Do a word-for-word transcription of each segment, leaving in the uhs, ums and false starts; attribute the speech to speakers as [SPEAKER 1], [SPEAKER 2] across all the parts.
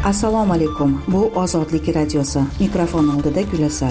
[SPEAKER 1] Assalomu alaykum. Bu Ozodlik radiosi. Mikrofon oldida Gulasal.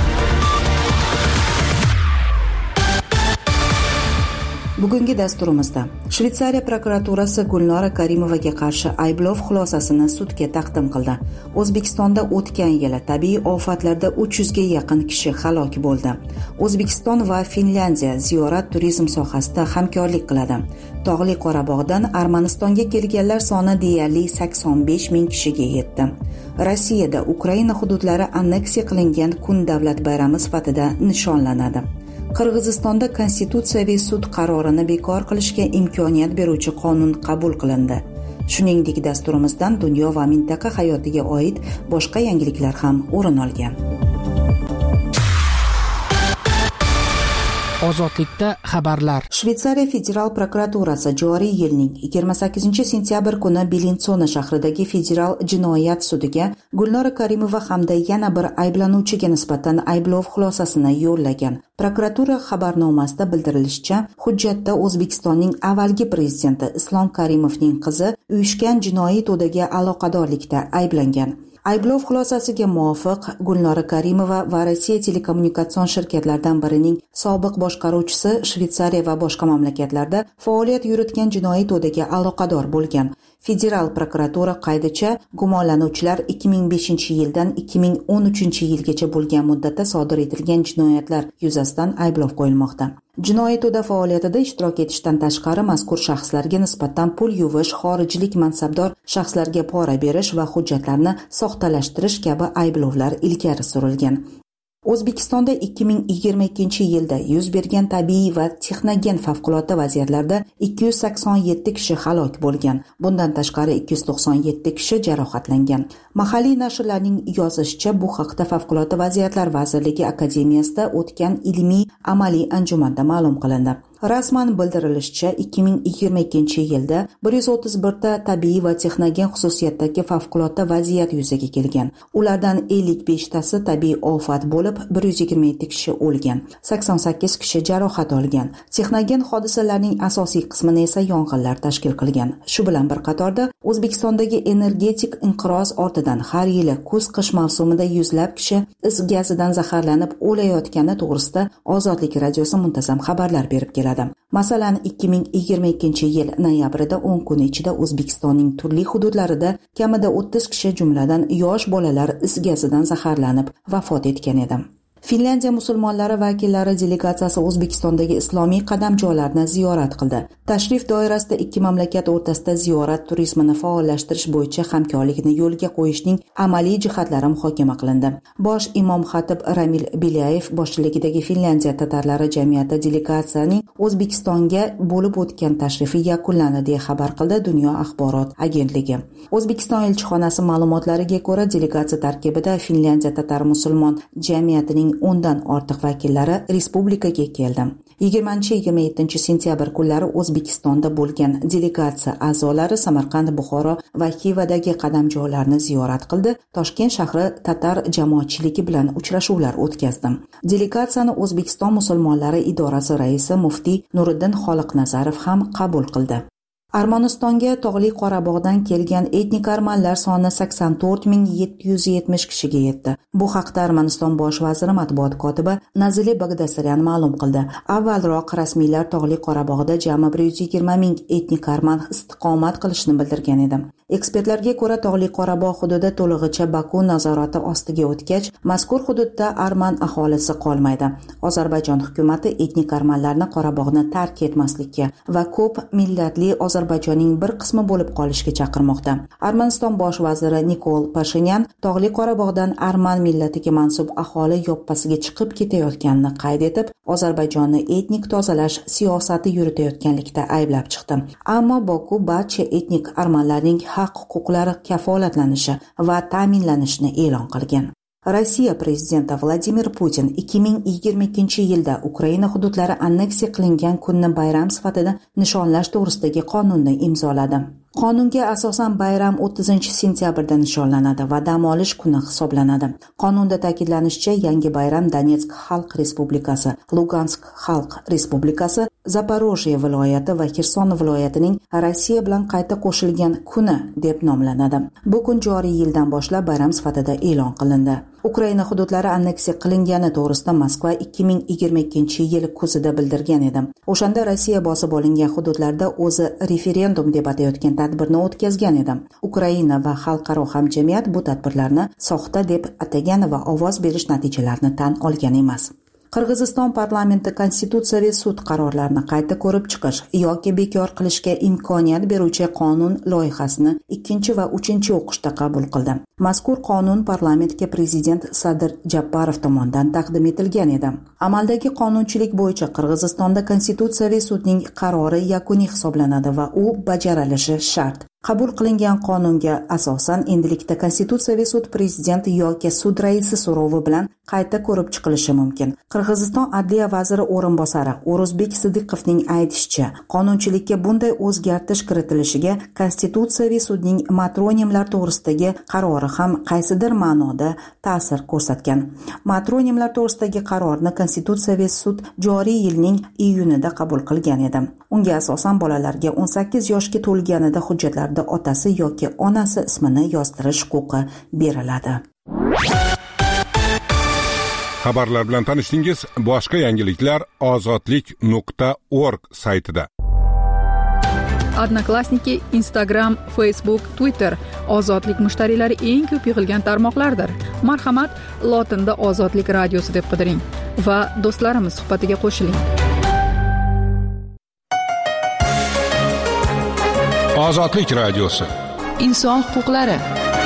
[SPEAKER 1] Bugungi dasturimizda Shveysariya prokuraturasi Gulnora Karimovaga qarshi ayblov xulosasini sudga taqdim qildi. O'zbekistonda o'tgan yili tabiiy ofatlarda uch yuzga yaqin kishi halok bo'ldi. O'zbekiston va Finlyandiya ziyorat turizm sohasida hamkorlik qiladi. Tog'li Qorabog'dan Armanistonga kelganlar soni deyarli sakson besh ming kishiga yetdi. Rossiyada Ukraina hududlari anneksiya qilingan kun davlat bayrami sifatida nishonlanadi. Qirg'izistonda Konstitutsiyaviy sud qarorini bekor qilishga imkoniyat beruvchi qonun qabul qilindi. Shuningdek, dasturimizdan dunyo va mintaqa hayotiga oid boshqa yangiliklar ham o'rin olgan.
[SPEAKER 2] Ozodlikda xabarlar.
[SPEAKER 1] Shveysariya federal prokuraturasi joriy yilning yigirma sakkizinchi sentyabr kuni Belinsona shahridagi federal jinoyat sudiga Gulnora Karimova hamda yana bir ayblanuvchiga nisbatan ayblov xulosasini yo'llagan. Prokuratura xabarnomasida bildirilishicha, hujjatda O'zbekistonning avvalgi prezidenti Islom Karimovning qizi uyushgan jinoiy to'daga aloqadorlikda ayblangan. Ayblov xulosasiga muvofiq, Gulnora Karimova va Rossiya telekommunikatsion shirkatlaridan birining sobiq boshqaruvchisi Shveysariya va boshqa mamlakatlarda faoliyat yuritgan jinoiy to'daga aloqador bo'lgan. Federal prokuratura qaydicha gumonlanuvchilar ikki ming beshinchi yildan ikki ming o'n uchinchi yilgacha bo'lgan muddatda sodir etilgan jinoyatlar yuzasidan ayblov qo'yilmoqda. Jinoiy to'da faoliyatida ishtirok etishdan tashqari mazkur shaxslarga nisbatan pul yuvish, xorijlik mansabdor shaxslarga pora berish va hujjatlarni soxtalashtirish kabi ayblovlar ilgari surilgan. O'zbekistonda ikki ming yigirma ikkinchi yilda yuz bergan tabiiy va texnogen favqulodda vaziyatlarda ikki yuz sakson yetti kishi halok bo'lgan. Bundan tashqari ikki yuz to'qson yetti kishi jarohatlangan. Mahalliy nashrlarning yozishicha, bu haqda Favqulodda vaziyatlar vazirligi akademiyasida o'tgan ilmiy amaliy anjumanda ma'lum qilindi. Rasman bildirilishicha, ikki ming yigirma ikkinchi yilda bir yuz o'ttiz bir ta tabiiy va texnogen xususiyatdagi favqulodda vaziyat yuzaga kelgan. Ulardan ellik besh tasi tabiiy ofat bo'lib, bir yuz yigirma yetti kishi o'lgan, sakson sakkiz kishi jarohat olgan. Texnogen hodisalarning asosiy qismini esa yong'inlar tashkil qilgan. Shu bilan bir qatorda O'zbekistondagi energetik inqiroz ortidan har yili kuz-qish mavsumida yuzlab kishi is gazidan zaharlanib o'layotgani to'g'risida Ozodlik radiosi muntazam xabarlar berib keladi. Masalan, ikki ming yigirma ikkinchi yil noyabrida o'n kun ichida O'zbekistonning turli hududlarida kamida o'ttiz kishi, jumladan yosh bolalar is gazidan zaharlanib vafot etgan edi. Finlyandiya musulmonlari vakillari delegatsiyasi O'zbekistondagi islomiy qadamjolarni ziyorat qildi. Tashrif doirasida ikki mamlakat o'rtasida ziyorat turizmini faollashtirish bo'yicha hamkorlikni yo'lga qo'yishning amaliy jihatlari muhokama qilindi. Bosh imom xatib Ramil Bilayev boshchiligidagi Finlyandiya tatarlari jamiyati delegatsiyaning O'zbekistonga bo'lib o'tgan tashrifi yakunlandi deya xabar qildi Dunyo axborot agentligi. O'zbekiston elchixonasi ma'lumotlariga ko'ra, delegatsiya tarkibida Finlyandiya tatar musulmon jamiyatining o'ndan ortiq vakillari respublikaga keldi. yigirmanchi yigirma yettinchi sentyabr kunlari O'zbekistonda bo'lgan delegatsiya a'zolari Samarqand, Buxoro va Xivadagi qadamjolarni ziyorat qildi. Toshkent shahri tatar jamoatchiligi bilan uchrashuvlar o'tkazdi. Delegatsiyani O'zbekiston musulmonlari idorasi raisi muftiy Nuriddin Xoliqnazarov ham qabul qildi. Armanistonga Tog'li Qorabog'dan kelgan etnik armanlar soni sakson to'rt ming yetti yuz yetmish kishiga yetdi. Bu haqda Armaniston bosh vaziri matbuot kotibi Nazili Bagdasaryan ma'lum qildi. Avvalroq rasmiylar Tog'li Qorabog'da jami bir yuz yigirma ming etnik arman istiqomat qilishini bildirgan edi. Ekspertlarga ko'ra, Tog'li Qorabog' hududi to'lig'icha Baku nazorati ostiga o'tgach, mazkur hududda arman aholisi qolmaydi. Ozarbayjon hukumatı etnik armanlarni Qorabog'ni tark etmaslikka va ko'p millatli Ozarbayjonning bir qismi bo'lib qolishga chaqirmoqda. Armaniston bosh vaziri Nikol Pashinyan Tog'li Qorabog'dan arman millatiga mansub aholi yoppasiga chiqib ketayotganini qayd etib, Ozarbayjonni etnik tozalash siyosati yuritayotganlikda ayblab chiqdi. Ammo Baku barcha etnik armanlarning haq-huquqlari kafolatlanishi va ta'minlanishini e'lon qilgan. Rossiya prezidenti Vladimir Putin ikki ming yigirma ikkinchi yilda Ukraina hududlari anneksiya qilingan kunni bayram sifatida nishonlash to'g'risidagi qonunni imzoladi. Qonunga asosan bayram o'ttizinchi sentyabrda nishonlanadi va dam olish kuni hisoblanadi. Qonunda ta'kidlanishicha, yangi bayram Donetsk Xalq Respublikasi, Lugansk Xalq Respublikasi, Zaporojye viloyati va Xerson viloyatining Rossiya bilan qayta qo'shilgan kuni deb nomlanadi. Bu kun joriy yildan boshlab bayram sifatida e'lon qilindi. Ukraina hududlari anneksiya qilingani to'g'risida Moskva ikki ming yigirma ikkinchi yil kuzida bildirgan edi. O'shanda Rossiya bosib olingan hududlarda o'zi referendum deb atayotgan tadbirni o'tkazgan edi. Ukraina va xalqaro hamjamiyat bu tadbirlarni soxta deb atagan va ovoz berish natijalarini tan olgan emas. Qirg'iziston parlamenti konstitutsiyaviy sud qarorlarini qayta ko'rib chiqish yoki bekor qilishga imkoniyat beruvchi qonun loyihasini ikkinchi va uchinchi o'qishda qabul qildi. Mazkur qonun parlamentga prezident Sadir Japarov tomonidan taqdim etilgan edi. Amaldagi qonunchilik bo'yicha Qirg'izistonda konstitutsiyaviy sudning qarori yakuniy hisoblanadi va u bajarilishi shart. Qabul qilingan qonunga asosan endilikda konstitutsiyaviy sud prezident yoki sud raisi so'rovi bilan qayta ko'rib chiqilishi mumkin. Qirg'iziston adliya vaziri o'rinbosari O'rozbek Sidiqovning aytishicha, qonunchilikka bunday o'zgartirish kiritilishiga konstitutsiyaviy sudning matronimlar to'g'risidagi qarori ham qaysidir ma'noda ta'sir ko'rsatgan. Matronimlar to'g'risidagi qarorni konstitutsiyaviy sud joriy yilning iyunida qabul qilgan edi. Unga asosan bolalarga o'n sakkiz yoshga to'lganida hujjatlarda otasi yoki onasi ismini yozdirish huquqi beriladi.
[SPEAKER 3] Xabarlar bilan tanishdingiz. Boshqa yangiliklar ozodlik nuqta org saytida.
[SPEAKER 4] Odnoklassniki, Instagram, Facebook, Twitter ozodlik mushtariylari eng ko'p yig'ilgan tarmoqlardir. Marhamat, lotinda Ozodlik radiosi deb qidiring va do'stlarimiz suhbatiga qo'shiling.
[SPEAKER 3] Ozodlik radiosi.
[SPEAKER 2] Inson huquqlari.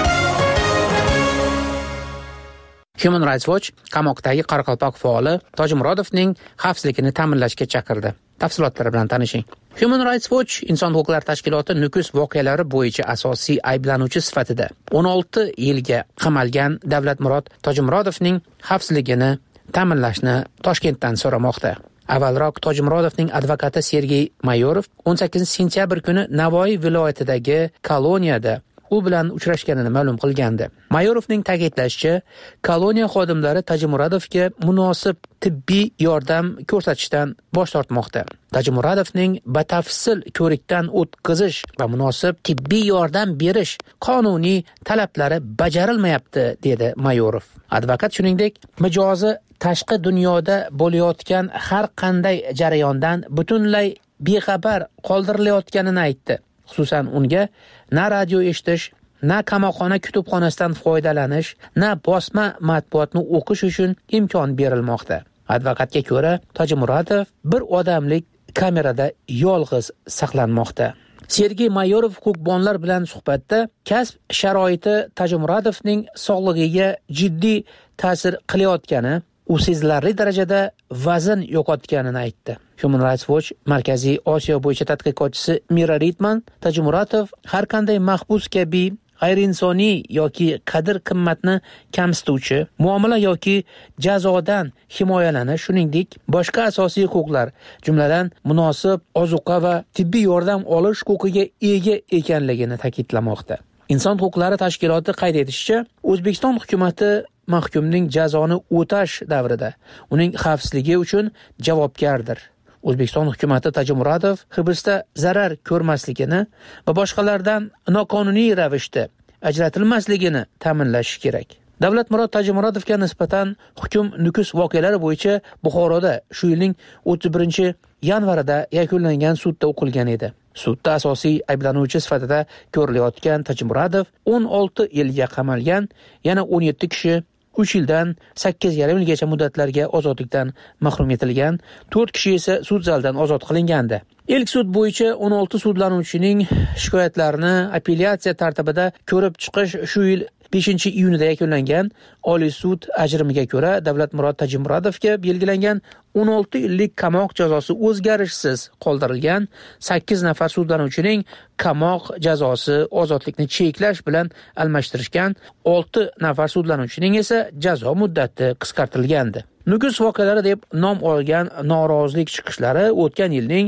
[SPEAKER 5] Human Rights Watch qamoqdagi Qoraqalpoq faoli Tojimurodovning xavfsizligini ta'minlashga chaqirdi. Tafsilotlar bilan tanishing. Human Rights Watch inson huquqlari tashkiloti Nukus voqealari bo'yicha asosiy ayblanuvchi sifatida o'n olti yilga qamalgan Davlatmurod Tojimurodovning xavfsizligini ta'minlashni Toshkentdan so'ramoqda. Avvalroq Tojimurodovning advokati Sergey Mayorov o'n sakkizinchi sentyabr kuni Navoiy viloyatidagi koloniyada u bilan uchrashganini ma'lum qilgandi. Mayorovning ta'kidlashicha, koloniya xodimlari Tojimurodovga munosib tibbiy yordam ko'rsatishdan bosh tortmoqda. Tojimurodovning batafsil ko'rikdan o'tkazish va munosib tibbiy yordam berish qonuniy talablari bajarilmayapti, dedi Mayorov. Advokat shuningdek, mijozi tashqi dunyoda bo'layotgan har qanday jarayondan butunlay bexabar qoldirilayotganini aytdi. Xususan unga na radio eshitish, na qamoqxona kutubxonasidan foydalanish, na bosma matbuotni o'qish uchun imkon berilmoqda. Advokatga ko'ra, Tojimurodov bir odamlik kamerada yolg'iz saqlanmoqda. Sergey Mayorov huquqbonlar bilan suhbatda kasb sharoiti Tojimurodovning sog'lig'iga jiddiy ta'sir qilayotgani, u sezilarli darajada vazn yo'qotganini aytdi. Human Rights Watch Markaziy Osiyo bo'yicha tadqiqotchisi Mira Ritman Tojimurodov har qanday mahbus kabi g'ayriinsoniy yoki qadr-qimmatni kamsituvchi muomala yoki jazodan himoyalanish, shuningdek boshqa asosiy huquqlar, jumladan munosib ozuqa va tibbiy yordam olish huquqiga ega ekanligini ta'kidlamoqda. Inson huquqlari tashkiloti qayd etishicha, O'zbekiston hukumatı mahkumning jazoni o'tash davrida uning xavfsizligi uchun javobgardir. O'zbekiston hukumatı Tojimurodov hibsda zarar ko'rmasligini va boshqalardan noqonuniy ravishda ajratilmasligini ta'minlashi kerak. Davlatmurod Tojimurodovga nisbatan hukm Nukus voqealari bo'yicha Buxoroda shu yilning o'ttiz birinchi yanvarida yakunlangan sudda o'qilgan edi. Sudda asosiy ayblanuvchi sifatida ko'rilayotgan Tojimurodov o'n olti yilga qamalgan, yana o'n yetti kishi uch yildan sakkiz yarim yilgacha muddatlarga ozodlikdan mahrum etilgan, to'rt kishi esa sud zalidan ozod qilingandi. Ilk sud bo'yicha o'n olti sudlanuvchining shikoyatlarini apellyatsiya tartibida ko'rib chiqish shu yil beshinchi iyunida yakunlangan. Oliy sud ajrimiga ko'ra Davlatmurod Tojimurodovga belgilangan o'n olti yillik qamoq jazosi o'zgarishsiz qoldirilgan. sakkiz nafar sudlanuvchining qamoq jazosi ozodlikni cheklash bilan almashtirishgan. olti nafar sudlanuvchining esa jazo muddati qisqartirilgandi. Nukus voqealari deb nom olgan norozilik chiqishlari o'tgan yilning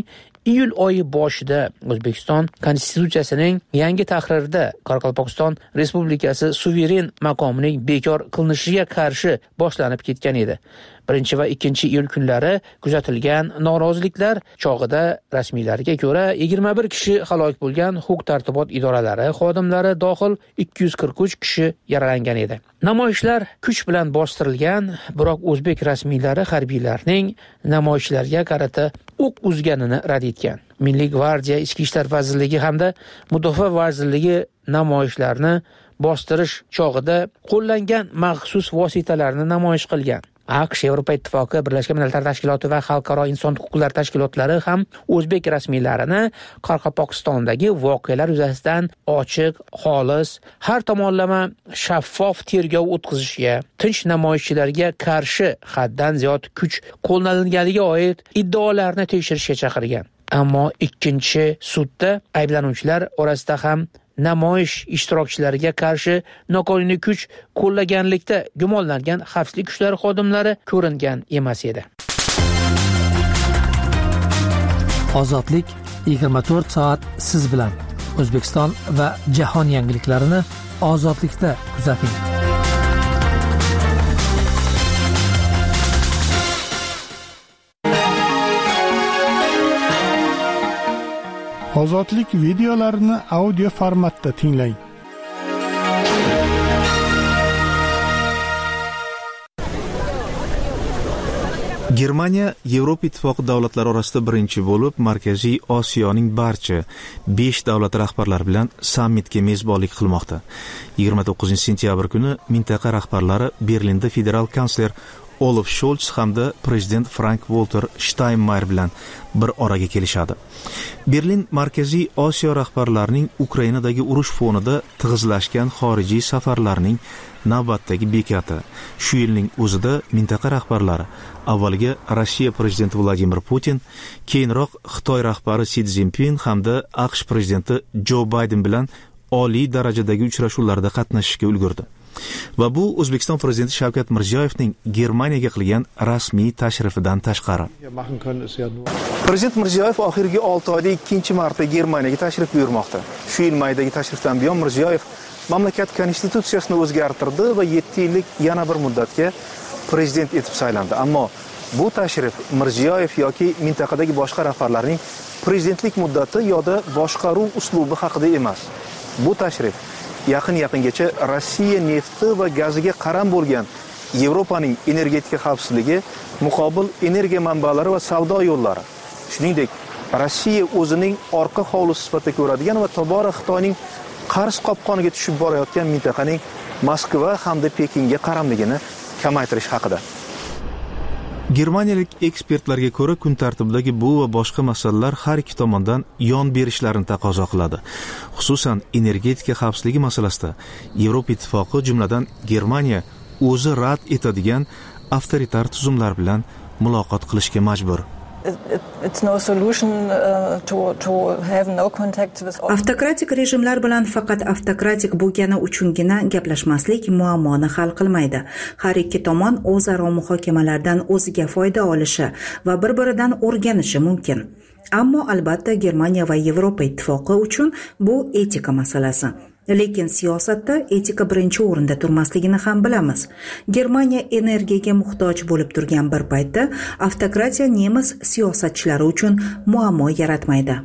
[SPEAKER 5] iyul oyi boshida O'zbekiston konstitutsiyasining yangi tahririda Qoraqalpog'iston Respublikasi suveren maqomining bekor qilinishiga qarshi boshlanib ketgan edi. Birinchi va ikkinchi iyul kunlari kuzatilgan noroziliklar chog'ida rasmiylarga ko'ra yigirma bir kishi halok bo'lgan, huquq-tartibot idoralari xodimlari dohil ikki yuz qirq uch kishi yaralangan edi. Namoyishlar kuch bilan bostirilgan, biroq o'zbek rasmiylari harbiylarning namoyishlarga qarata o'q uzganini rad etgan. Milliy gvardiya, Ichki ishlar vazirligi hamda Mudofaa vazirligi namoyishlarni bostirish chog'ida qo'llangan maxsus vositalarni namoyish qilgan. AQSh, Yevropa Ittifoqi, Birlashgan Millatlar Tashkiloti va Xalqaro inson huquqlari tashkilotlari ham o'zbek rasmiylarini Qoraqalpog'istondagi voqealar yuzasidan ochiq, xolis, har tomonlama shaffof tergov o'tkazishga, tinch namoyishchilarga qarshi haddan ziyod kuch qo'llanilganiga oid iddaolarni tekshirishga chaqirgan. Ammo ikkinchi sudda ayblanuvchilar orasida ham namoyish ishtirokchilariga qarshi noqonuniy kuch qo'llaganlikda gumonlangan xavfsizlik kuchlari xodimlari ko'ringan emas edi.
[SPEAKER 6] Ozodlik yigirma to'rt soat siz bilan. O'zbekiston va jahon yangiliklarini ozodlikda kuzating.
[SPEAKER 7] Ozodlik videolarini audio formatda tinglang.
[SPEAKER 8] Germaniya Yevropa Ittifoqi davlatlari orasida birinchi bo'lib Markaziy Osiyoning barcha besh davlat rahbarlari bilan sammitga mezbonlik qilmoqda. yigirma to'qqizinchi sentyabr kuni mintaqa rahbarlari Berlinda federal kansler Olaf Scholz hamda prezident Frank-Walter Steinmeier bilan bir oraga kelishadi. Berlin Markaziy Osiyo rahbarlarining Ukrainadagi urush fonida tig'izlashgan xorijiy safarlarning navbatdagi bekati. Shu yilning o'zida mintaqa rahbarlari avvaliga Rossiya prezidenti Vladimir Putin, keyinroq Xitoy rahbari Si Szinpin hamda AQSh prezidenti Jo Bayden bilan oliy darajadagi uchrashuvlarda qatnashishga ulgurdi. Va bu O'zbekiston prezidenti Shavkat Mirziyoyevning Germaniyaga qilgan rasmiy tashrifidan tashqari.
[SPEAKER 9] Prezident Mirziyoyev oxirgi olti oyda ikkinchi marta Germaniyaga tashrif buyurmoqda. Shu yil maydagi tashrifdan buyon Mirziyoyev mamlakat konstitutsiyasini o'zgartirdi va yetti yillik yana bir muddatga prezident etib saylandi. Ammo bu tashrif Mirziyoyev yoki mintaqadagi boshqa rahbarlarning prezidentlik muddati yoda boshqaruv uslubi haqida emas. Bu tashrif yaqin-yaqingacha Rossiya nefti va gaziga qaram bo'lgan Yevropaning energetika xavfsizligi, muqobil energiya manbalari va savdo yo'llari, shuningdek Rossiya o'zining orqa hovlisi sifatida ko'radigan va tobora Xitoyning qarz qopqoniga tushib borayotgan mintaqaning Moskva hamda Pekinga qaramligini kamaytirish haqida.
[SPEAKER 8] Germaniyalik ekspertlarga ko'ra, kun tartibidagi bu va boshqa masalalar har ikki tomondan yon berishlarini taqozo qiladi. Xususan, energetika xavfsizligi masalasida Yevropa Ittifoqi, jumladan Germaniya o'zi rad etadigan avtoritar tuzumlar bilan muloqot qilishga majbur.
[SPEAKER 1] Avtokratik rejimlar bilan faqat avtokratik bo'lgani uchungina gaplashmaslik muammoni hal qilmaydi. Har ikki tomon o'zaro muhokamalardan o'ziga foyda olishi va bir-biridan o'rganishi mumkin. Ammo albatta Germaniya va Yevropa Ittifoqi uchun bu etika masalasi. Lekin siyosatda etika birinchi o'rinda turmasligini ham bilamiz. Germaniya energiyaga muhtoj bo'lib turgan bir paytda avtokratiya nemis siyosatchilari uchun muammo yaratmaydi.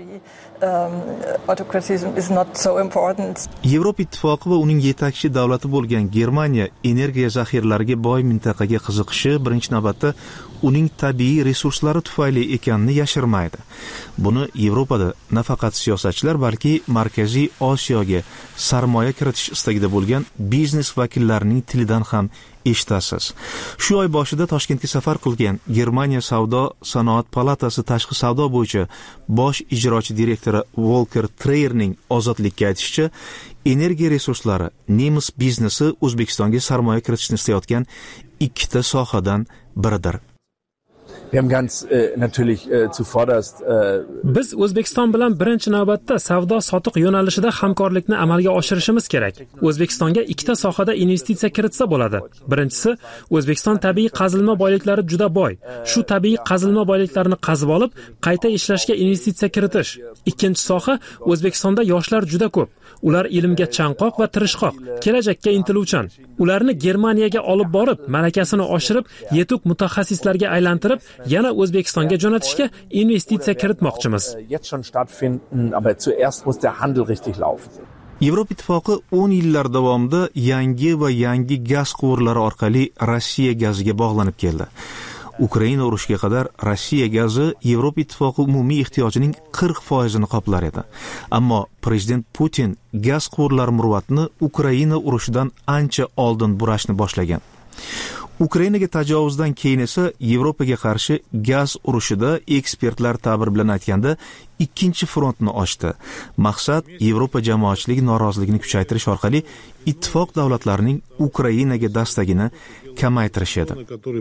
[SPEAKER 8] Yevropa Ittifoqi va uning yetakchi davlati bo'lgan Germaniya energiya zaxiralariga boy mintaqaga qiziqishi birinchi navbatda uning tabiiy resurslari tufayli ekanini yashirmaydi. Buni Yevropada nafaqat siyosatchilar, balki Markaziy Osiyoga sarmoya kiritish istagida bo'lgan biznes vakillarining tilidan ham eshitasiz. Shu oy boshida Toshkentga safar qilgan Germaniya Savdo sanoat palatasi tashqi savdo bo'yicha bosh ijrochi direktori Volker Treyerning ozodlikka aytishicha, energiya resurslari nemis biznesi O'zbekistonga sarmoya kiritishni istayotgan ikkita sohadan biridir.
[SPEAKER 10] Biz O'zbekiston bilan birinchi navbatda savdo sotiq yo'nalishida hamkorlikni amalga oshirishimiz kerak. O'zbekistonga ikkita sohada investitsiya kiritsa bo'ladi. Birinchisi, O'zbekiston tabiiy qazilma boyliklari juda boy. Shu tabiiy qazilma boyliklarini qazib olib, qayta ishlashga investitsiya kiritish. Ikkinchi soha, O'zbekistonda yoshlar juda ko'p. Ular ilmga chanqoq va tirishqoq, kelajakka intiluvchan. Ularni Germaniyaga olib borib, malakasini oshirib, yetuk mutaxassislarga aylantirib, yana O'zbekistonga jo'natishga investitsiya kiritmoqchimiz.
[SPEAKER 8] Yevropa Ittifoqi o'n yillar davomida yangi va yangi gaz quvurlari orqali Rossiya gaziga bog'lanib keldi. Ukraina urushiga qadar Rossiya gazi Yevropa Ittifoqi umumiy ehtiyojining qirq foizini qoplar edi. Ammo prezident Putin gaz quvurlari murvatini Ukraina urushidan ancha oldin burashni boshlagan. Ukrainaga tajovuzdan keyin esa Yevropaga qarshi gaz urushida ekspertlar ta'bir bilan aytganda ikkinchi frontni ochdi. Maqsad Yevropa jamoatchiligi noroziligini kuchaytirish orqali ittifoq davlatlarining Ukrainaga dastagini kamaytirish edi.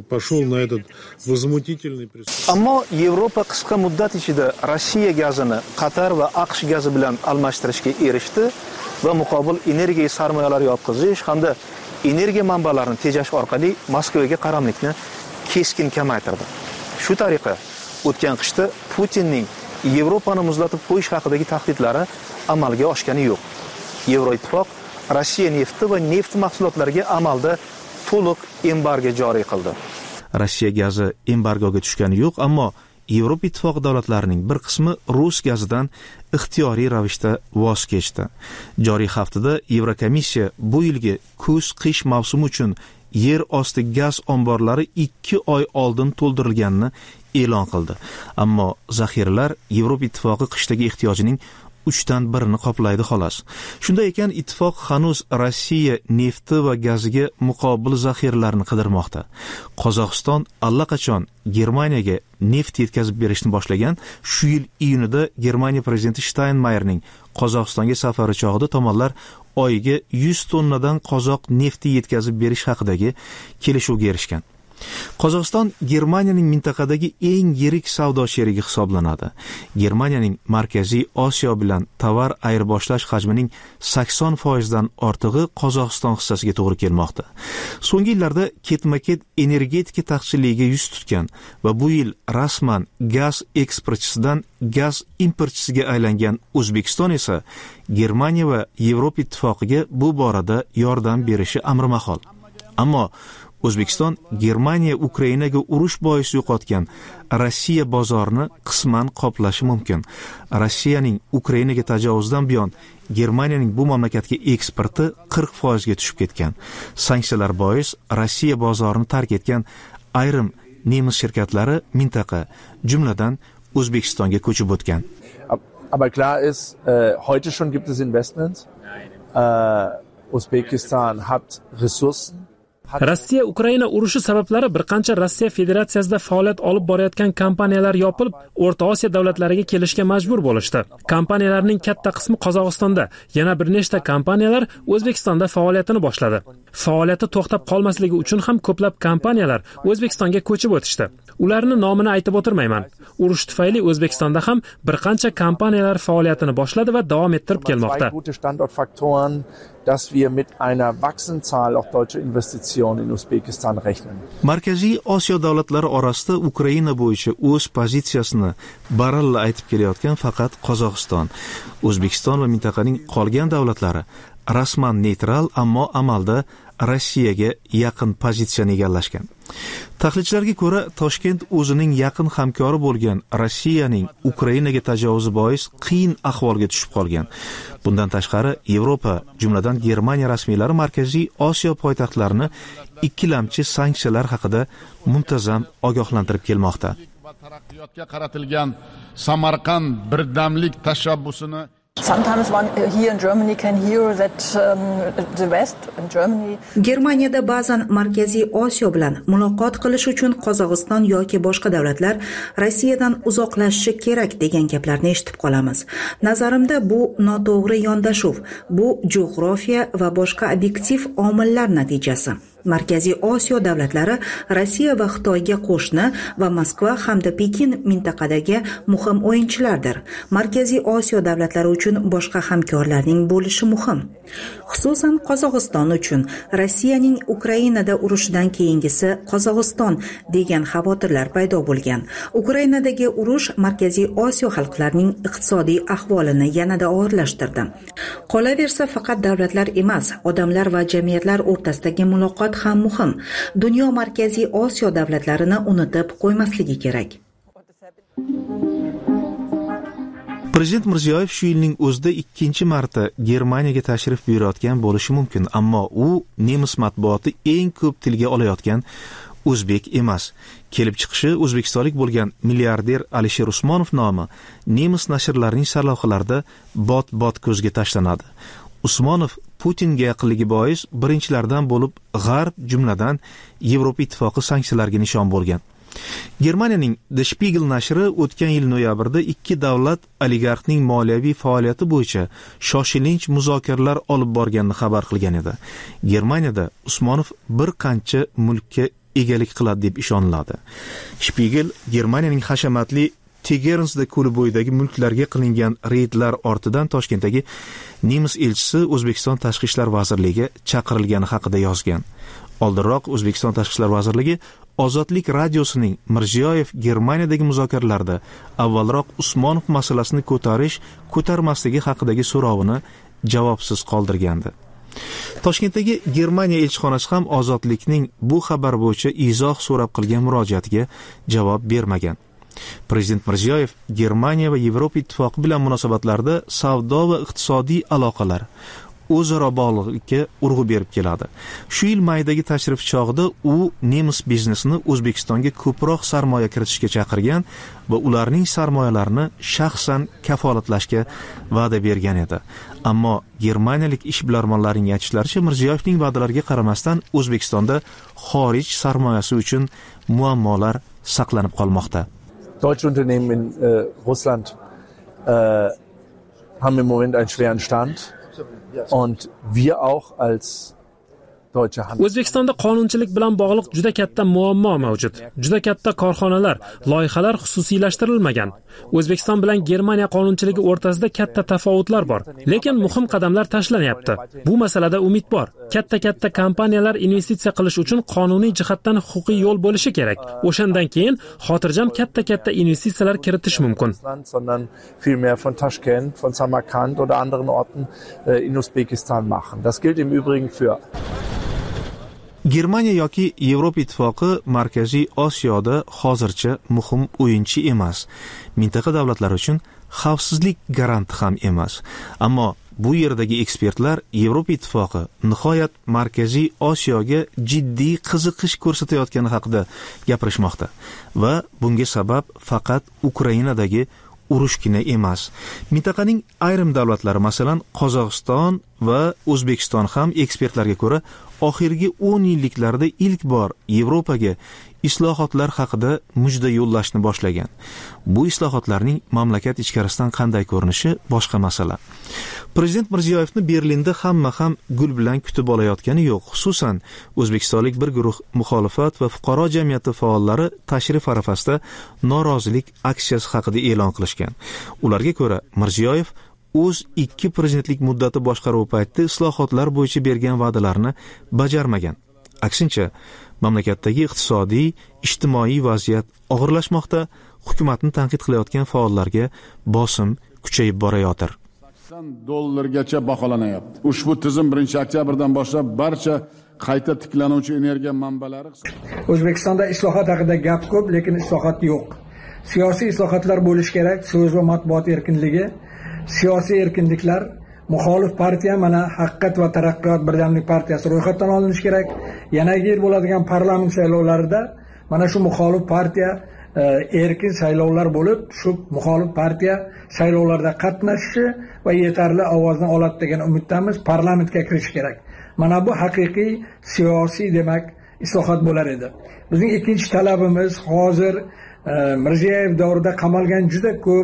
[SPEAKER 9] Ammo Yevropa qisqa muddat ichida Rossiya gazini Qatar va AQSh gazi bilan almashtirishga erishdi va muqobil energiya sarmoyalari yotqizish hamda energiya manbalarini tejash orqali Moskvaga qaramlikni keskin kamaytirdi. Shu tariqa o'tgan qishda Putinning Yevropani muzlatib qo'yish haqidagi tahdidlari amalga oshgani yo'q. Yevroittifoq Rossiya nefti va neft mahsulotlariga amalda to'liq embargo joriy qildi.
[SPEAKER 8] Rossiya gazi embargoga tushgani yo'q, ammo Yevropa Ittifoqi davlatlarining bir qismi rus gazidan ixtiyoriy ravishda voz kechdi. Joriy haftada Yevrokomissiya bu yilgi kuz-qish mavsumi uchun yer osti gaz omborlari ikki oy oldin to'ldirilganini e'lon qildi. Ammo zaxiralar Yevropa Ittifoqi qishdagi ehtiyojining uchdan birini qoplaydi xolos. Shunday ekan, ittifoq hanuz Rossiya nefti va gaziga muqobil zaxiralarni qidirmoqda. Qozog'iston allaqachon Germaniyaga neft yetkazib berishni boshlagan. Shu yil iyunida Germaniya prezidenti Steinmeierning Qozog'istonga safari chog'ida tomonlar oyiga yuz tonnadan qozoq nefti yetkazib berish haqidagi kelishuvga erishgan. Qozog'iston Germaniyaning mintaqadagi eng yirik savdo sherigi hisoblanadi. Germaniyaning Markaziy Osiyo bilan tovar ayirboshlash hajmining sakson foizdan ortig'i Qozog'iston hissasiga to'g'ri kelmoqda. So'nggi yillarda ketma-ket energetika taqchilligiga yuz tutgan va bu yil rasman gaz eksportchisidan gaz importchisiga aylangan O'zbekiston esa Germaniya va Yevropa Ittifoqiga bu borada yordam berishi amri mahol. Ammo O'zbekiston Germaniya Ukrainaga urush bois yo'qotgan Rossiya bozorini qisman qoplashi mumkin. Rossiyaning Ukrainaga tajovuzdan buyon Germaniyaning bu mamlakatga eksporti qirq foizga tushib ketgan. Sanksiyalar bois Rossiya bozorini tark etgan ayrim nemis shirkatlari mintaqa, jumladan O'zbekistonga ko'chib o'tgan.
[SPEAKER 11] Aber klar ist, äh, heute schon gibt es Investments. Äh, Usbekistan hat Ressourcen.
[SPEAKER 10] Rossiya Ukraina urushi sabablari bir qancha Rossiya Federatsiyasida faoliyat olib borayotgan kompaniyalar yopilib, O'rta Osiyo davlatlariga kelishga majbur bo'lishdi. Kompaniyalarning katta qismi Qozog'istonda, yana bir nechta kompaniyalar O'zbekistonda faoliyatini boshladi. Faoliyati to'xtab qolmasligi uchun ham ko'plab kompaniyalar O'zbekistonga ko'chib o'tishdi. Ularni nomini aytib o'tirmayman. Urush tufayli O'zbekistonda ham bir qancha kompaniyalar faoliyatini boshladi va davom ettirib kelmoqda.
[SPEAKER 11] dass wir mit einer wachsenden Zahl auch deutscher Investitionen in Usbekistan rechnen.
[SPEAKER 8] Markaziy Osiyo davlatlari orasida Ukraina bo'yicha o'z pozitsiyasini baralla aytib kelayotgan faqat Qozog'iston. O'zbekiston va mintaqaning qolgan davlatlari rasman neytral, ammo amalda Rossiyaga yaqin pozitsiyani egallashgan. Tahlilchilarga ko'ra, Toshkent o'zining yaqin hamkori bo'lgan Rossiyaning Ukrainaga tajovuzi bois qiyin ahvolga tushib qolgan. Bundan tashqari, Yevropa, jumladan Germaniya rasmiylari Markaziy Osiyo poytaxtlarini ikkilamchi sanksiyalar haqida muntazam ogohlantirib kelmoqda.
[SPEAKER 12] Taraqqiyotga qaratilgan Samarqand birdamlik tashabbusini
[SPEAKER 13] Sometimes one here in Germany can hear that um, the West in Germany
[SPEAKER 1] Germaniyada ba'zan Markaziy Osiyo bilan muloqot qilish uchun Qozog'iston yoki boshqa davlatlar Rossiyadan uzoqlashishi kerak degan gaplarni eshitib qolamiz. Nazarimda bu noto'g'ri yondashuv, bu jo'g'rofiya va boshqa obyektiv omillar natijasi. Markaziy Osiyo davlatlari Rossiya va Xitoyga qo'shni va Moskva hamda Pekin mintaqadagi muhim o'yinchilardir. Markaziy Osiyo davlatlari uchun boshqa hamkorlarning bo'lishi muhim. Xususan Qozog'iston uchun Rossiyaning Ukrainada urushidan keyingisi Qozog'iston degan xavotirlar paydo bo'lgan. Ukrainadagi urush Markaziy Osiyo xalqlarining iqtisodiy ahvolini yanada og'irlashtirdi. Qolaversa, faqat davlatlar emas, odamlar va jamiyatlar o'rtasidagi muloqot ham muhim. Dunyo Markaziy Osiyo davlatlarini unutib qo'ymasligi kerak.
[SPEAKER 8] Prezident Mirziyoyev shu yilning o'zida ikkinchi marta Germaniyaga tashrif buyurayotgan bo'lishi mumkin, ammo u nemis matbuoti eng ko'p tilga olayotgan o'zbek emas. Kelib chiqishi o'zbekistonlik bo'lgan milliarder Alisher Usmonov nomi nemis nashrlarining sarlavhalarida bot-bot ko'zga tashlanadi. Usmonov Putinga yaqinligi bois birinchilardan bo'lib G'arb, jumladan Yevropa ittifoqi sanksiyalarga nishon bo'lgan. Germaniyaning Der Spiegel nashri o'tgan yil noyabrda ikki davlat oligarxning moliyaviy faoliyati bo'yicha shoshilinch muzokaralar olib borganini xabar qilgan edi. Germaniyada Usmonov bir qancha mulkka egalik qiladi deb ishoniladi. Spiegel Germaniyaning hashamatli Tegernsda ko'li bo'yidagi mulklarga qilingan reydlar ortidan Toshkentdagi nemis elchisi O'zbekiston Tashqi ishlar vazirligiga chaqirilgani haqida yozgan. Oldinroq O'zbekiston Tashqi ishlar vazirligi Ozodlik radiosining Mirziyoyev Germaniyadagi muzokaralarda avvalroq Usmonov masalasini ko'tarish, ko'tarmasligi haqidagi so'rovini javobsiz qoldirgandi. Toshkentdagi Germaniya elchixonasi ham Ozodlikning bu xabar bo'yicha izoh so'rab qilgan murojaatiga javob bermagan. Prezident Mirziyoyev Germaniya va Yevropa ittifoqi bilan munosabatlarda savdo va iqtisodiy aloqalar o'zaro bog'liqlikka urg'u berib keladi. Shu yil maydagi tashrif chog'ida u nemis biznesini O'zbekistonga ko'proq sarmoya kiritishga chaqirgan va ularning sarmoyalarini shaxsan kafolatlashga va'da bergan edi. Ammo germaniyalik ishbilarmonlarning aytishlaricha, Mirziyoyevning va'dalariga qaramasdan O'zbekistonda xorij sarmoyasi uchun muammolar saqlanib qolmoqda.
[SPEAKER 11] Deutsche Unternehmen in äh, Russland äh, haben im Moment einen schweren Stand. Und wir auch als deutsche Hand.
[SPEAKER 10] O'zbekistonda qonunchilik bilan bog'liq juda katta muammo mavjud. Juda katta korxonalar, loyihalar xususiylashtirilmagan. O'zbekiston bilan Germaniya qonunchiligi o'rtasida katta tafovutlar bor, lekin muhim qadamlar tashlanyapti. Bu masalada umid bor. Katta-katta kompaniyalar investitsiya qilish uchun qonuniy jihatdan huquqiy yo'l bo'lishi kerak. O'shandan keyin xotirjam katta-katta investitsiyalar kiritish mumkin.
[SPEAKER 11] Sondern vielmehr von Taschkent, von Samarkand oder anderen Orten in Usbekistan machen. Das gilt im Übrigen für
[SPEAKER 8] Germaniya yoki Yevropa ittifoqi Markaziy Osiyoda hozircha muhim o'yinchi emas. Mintaqa davlatlari uchun xavfsizlik garanti ham emas. Ammo bu yerdagi ekspertlar Yevropa ittifoqi nihoyat Markaziy Osiyoga jiddiy qiziqish ko'rsatayotgani haqida gapirishmoqda va bunga sabab faqat Ukrainadagi urushgina emas. Mintaqaning ayrim davlatlari, masalan, Qozog'iston va O'zbekiston ham ekspertlarga ko'ra oxirgi o'n yilliklarda ilk bor Yevropaga islohotlar haqida mujda yo'llashni boshlagan. Bu islohotlarning mamlakat ichkarisidan qanday ko'rinishi boshqa masala. Prezident Mirziyoyevni Berlinda hamma ham gul bilan kutib olayotgani yo'q. Xususan, o'zbekistonlik bir guruh muxolifat va fuqaro jamiyati faollari tashrif arafasida norozilik aksiyasi haqida e'lon qilishgan. Ularga ko'ra, Mirziyoyev o'z ikki prezidentlik muddati boshqaruvi paytida islohotlar bo'yicha bergan va'dalarini bajarmagan. Aksincha, mamlakatdagi iqtisodiy, ijtimoiy vaziyat og'irlashmoqda, hukumatni tanqid qilayotgan faollarga bosim kuchayib borayotir.
[SPEAKER 12] Dollargacha baholanyapti. Ushbu tizim birinchi oktyabrdan boshlab barcha qayta tiklanuvchi energiya manbalari
[SPEAKER 14] O'zbekistonda islohot haqida gap ko'p, lekin islohot yo'q. Siyosiy islohotlar bo'lish kerak, so'z va matbuot erkinligi, siyosiy erkinliklar, muxolif partiya, mana Haqiqat va Taraqqiyot birdamlik partiyasi ro'yxatdan olinishi kerak. Yanagi yil bo'ladigan parlament saylovlarida mana shu muxolif partiya erkin saylovlar bo'lib, shu muxolif partiya saylovlarda qatnashishi va yetarli ovozni oladi degan umiddamiz. Parlamentga kirish kerak. Mana bu haqiqiy siyosiy demak islohot bo'lar edi. Bizning ikkinchi talabimiz hozir Mirziyoyev davrida qamalgan juda ko'p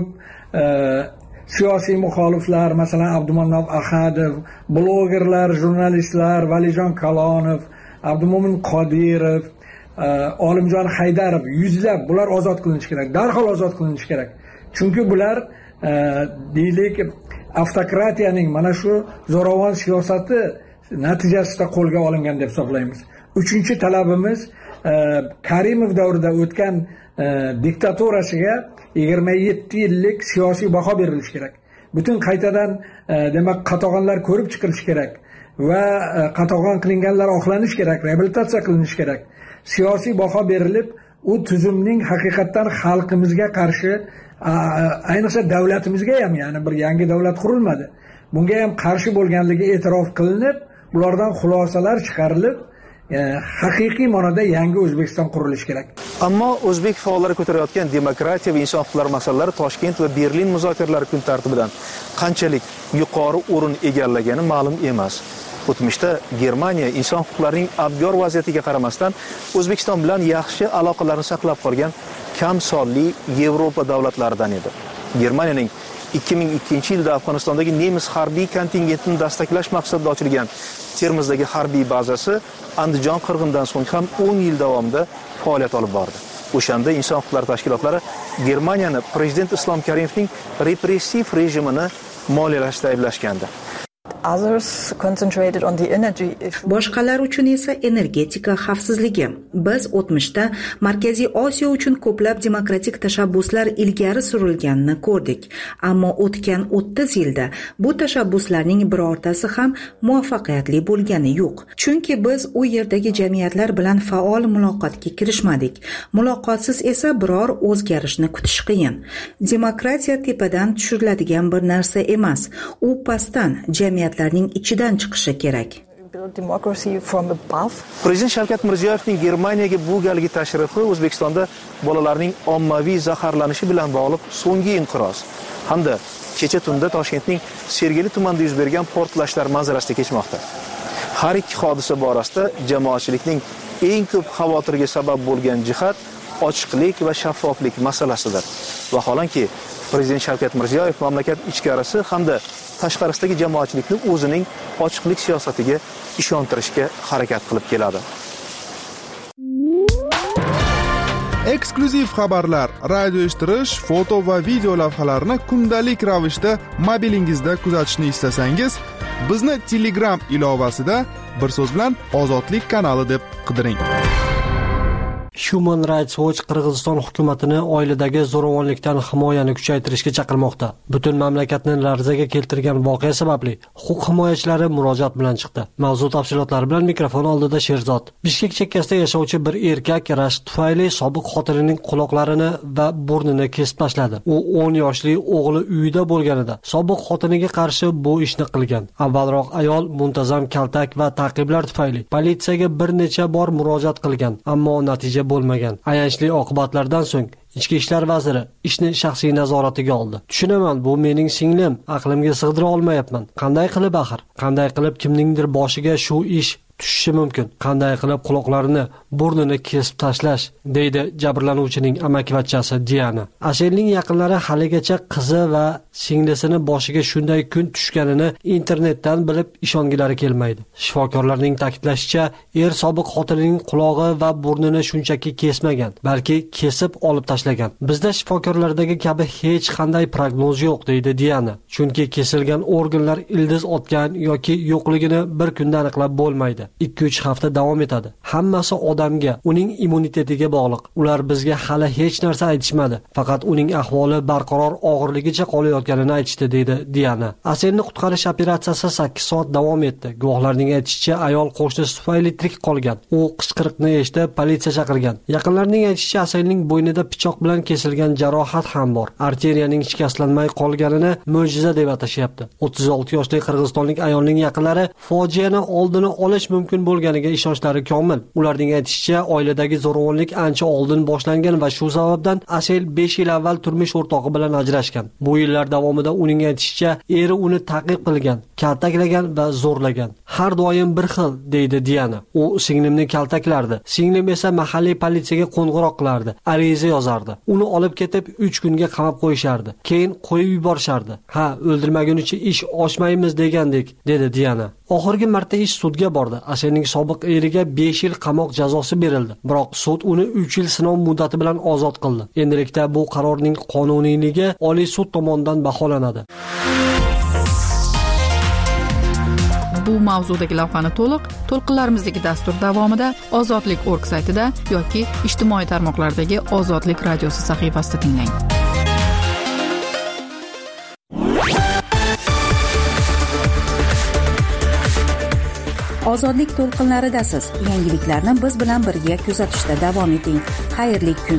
[SPEAKER 14] siyosiy muxoliflar, masalan Abdumannob Ahadov, blogerlar, jurnalistlar, Valijon Kalonov, Abdumo'min Qodirov, Olimjon Haydarov, yuzlab bular ozod qilinishi kerak, darhol ozod qilinishi kerak. Chunki bular deylik avtokratiyaning mana shu zo'ravon siyosati natijasida qo'lga olingan deb hisoblaymiz. Uchinchi talabimiz Karimov davrida o'tgan diktaturasiga yigirma yetti yillik siyosiy baho berilishi kerak. Butun qaytadan demak qatag'onlar ko'rib chiqilishi kerak va qatag'on qilinganlar oqlanish kerak, reabilitatsiya qilinishi kerak. Siyosiy baho berilib, u tuzumning haqiqatan xalqimizga qarshi, ayniqsa davlatimizga ham, ya'ni bir yangi davlat qurilmadi. Bunga ham qarshi bo'lganligi e'tirof qilinib, bulardan xulosalar chiqarilib, haqiqiy ma'noda yangi O'zbekiston qurilishi kerak.
[SPEAKER 9] Ammo o'zbek faollari ko'tarayotgan demokratiya va inson huquqlari masalalari Toshkent va Berlin muzokaralari kun tartibidan qanchalik yuqori o'rin egallagani ma'lum emas. O'tmishda Germaniya inson huquqlarining abgor vaziyatiga qaramasdan O'zbekiston bilan yaxshi aloqalarni saqlab qolgan kam sonli Yevropa davlatlaridan edi. Germaniyaning ikki ming ikkinchi yilda Afg'onistondagi nemis harbiy kontingentini dastaklash maqsadida ochilgan Termizdagi harbiy bazasi Andijon qirg'inidan so'ng ham o'n yil davomida faoliyat olib bordi. O'shanda inson huquqlari tashkilotlari Germaniyani prezident Islom Karimovning repressiv rejimini moliyalashda ayblashgandi.
[SPEAKER 1] Boshqalar uchun esa energetika xavfsizligi. Biz o'tmishda Markaziy Osiyo uchun ko'plab demokratik tashabbuslar ilgari surilganini ko'rdik, ammo o'tgan o'ttiz yilda bu tashabbuslarning birortasi ham muvaffaqiyatli bo'lgani yo'q. Chunki biz u yerdagi jamiyatlar bilan faol muloqotga kirishmadik. Muloqotsiz esa biror o'zgarishni kutish qiyin. Demokratiya tepadan tushiriladigan bir narsa emas. U pastdan jamiyat ning ichidan chiqishi kerak.
[SPEAKER 9] Prezident Shavkat Mirziyoyevning Germaniyaga bu galgi tashrifi O'zbekistonda bolalarning ommaviy zaharlanishi bilan bog'liq so'nggi inqiroz hamda kecha tunda Toshkentning Sergeli tumanida yuz bergan portlashlar manzarasida kechmoqda. Har ikki hodisa borasida jamoatchilikning eng ko'p xavotirga sabab bo'lgan jihat ochiqlik va shaffoflik masalasidir. Vaholanki Prezident Shavkat Mirziyoyev mamlakat ichkarisi hamda tashqarisidagi jamoatchilikni o'zining ochiqlik siyosatiga ishontirishga harakat qilib keladi.
[SPEAKER 15] Eksklyuziv xabarlar, radio eshittirish, foto va video lavhalarni kundalik ravishda mobilingizda kuzatishni istasangiz, bizni Telegram ilovasida bir so'z bilan Ozodlik kanali deb qidiring.
[SPEAKER 16] Human Rights Watch Qirg'iziston hukumatini oiladagi zo'ravonlikdan himoyani kuchaytirishga chaqirmoqda. Butun mamlakatni larzaga keltirgan voqea sababli huquq himoyachilari murojaat bilan chiqdi. Mavzu tafsilotlari bilan mikrofon oldida Sherzod. Bishkek chekkasida yashovchi bir erkak rashk tufayli sobiq xotinining quloqlarini va burnini kesib tashladi. U o'n yoshli o'g'li uyida bo'lganida sobiq xotiniga qarshi bu ishni qilgan. Avvalroq ayol muntazam kaltak va ta'qiblar tufayli politsiyaga bir necha bor murojaat qilgan, ammo natija bo'lmagan. Ayanchli oqibatlardan so'ng Ichki ishlar vaziri ishni shaxsiy nazoratiga oldi. Tushunaman, bu mening singlim, aqlimga sig'dira olmayapman. Qanday qilib axir? Qanday qilib kimningdir boshiga shu ish tushishi mumkin? Qanday qilib quloqlarini, burnini kesib tashlash, deydi jabrlanuvchining amakivachchasi Diana. Ashelning yaqinlari haligacha qizi va singlisini boshiga shunday kun tushganini internetdan bilib ishongilari kelmaydi. Shifokorlarning ta'kidlashicha, er sobiq xotinining qulog'i va burnini shunchaki kesmagan, balki kesib olib tashlagan. Bizda shifokorlardagi kabi hech qanday prognoz yo'q, deydi Diana. Chunki kesilgan organlar ildiz otgan yoki yo'qligini bir kunda aniqlab bo'lmaydi. ikki uch hafta davom etadi. Hammasi odamga, uning immunitetiga bog'liq. Ular bizga hali hech narsa aytishmadi. Faqat uning ahvoli barqaror og'irligicha qolayotganini aytishdi, deydi Diana. Aselni qutqarish operatsiyasi sakkiz soat davom etdi. Guvohlarning aytishicha, ayol qo'shnisi tufayli tirik qolgan. U qichqiriqni eshitib, politsiya chaqirgan. Yaqinlarning aytishicha, Aselning bo'ynida pichoq bilan kesilgan jarohat ham bor. Arteriyaning shikastlanmay qolganini mo'jiza deb atashyapti. o'ttiz olti yoshli qirg'izistonlik ayolning yaqinlari fojiani oldini olish mumkin bo'lganiga ishonchlari komil. Ularning aytishicha, oiladagi zo'ravonlik ancha oldin boshlangan va shu sababdan Asel besh yil avval turmush o'rtog'i bilan ajrashgan. Bu yillar davomida uning aytishicha, eri uni ta'qib qilgan, kaltaklagan va zo'rlagan. Har doim bir xil, deydi Diana. U singlimni kaltaklardi. Singlim esa mahalliy politsiyaga qo'ng'iroq qilardi, ariza yozardi. Uni olib ketib uch kunga qamab qo'yishardi. Keyin qo'yib yuborishardi. Ha, o'ldirmagunicha ish oshmaymiz degandek, dedi Diana. Oxirgi marta ish sudga bordi. Asherning sobiq eriga besh yil qamoq jazosi berildi. Biroq sud uni uch yil sinov muddati bilan ozod qildi. Endilikda bu qarorning qonuniyligi Oliy sud tomonidan baholanadi.
[SPEAKER 4] Bu mavzudagi lavhani to'liq to'lqinlarimizdagi dastur davomida Ozodlik nokta org saytida yoki ijtimoiy tarmoqlardagi Ozodlik radiosi sahifasida tinglang. Ozodlik to'lqinlaridasiz. Yangiliklarni biz bilan birga kuzatishda davom eting. Xayrli kun.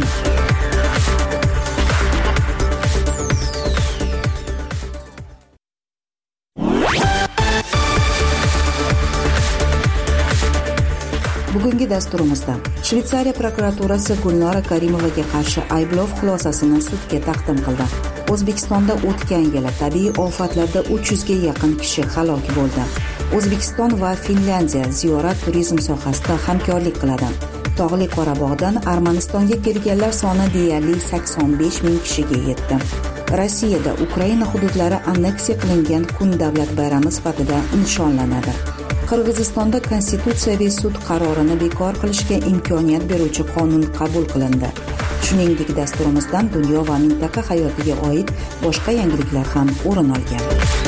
[SPEAKER 4] Bugungi dasturimizda Shveysariya prokuraturasi Gulnora Karimovaga qarshi ayblov xulosasini sudga taqdim qildi. O'zbekistonda o'tgan yili tabiiy ofatlarda uch yuzga yaqin kishi halok bo'ldi. O'zbekiston va Finlyandiya ziyorat turizm sohasida hamkorlik qiladi. Tog'li Qorabog'dan Armanistonga kelganlar soni deyarli sakson besh ming kishiga yetdi. Rossiyada Ukraina hududlari anneksiya qilingan kun davlat bayrami sifatida nishonlanadi. Qirg'izistonda konstitutsiyaviy sud qarorini bekor qilishga imkoniyat beruvchi qonun qabul qilindi. Shuningdek, dasturimizdan dunyo va mintaqa hayotiga oid boshqa yangiliklar ham o'rin olgan.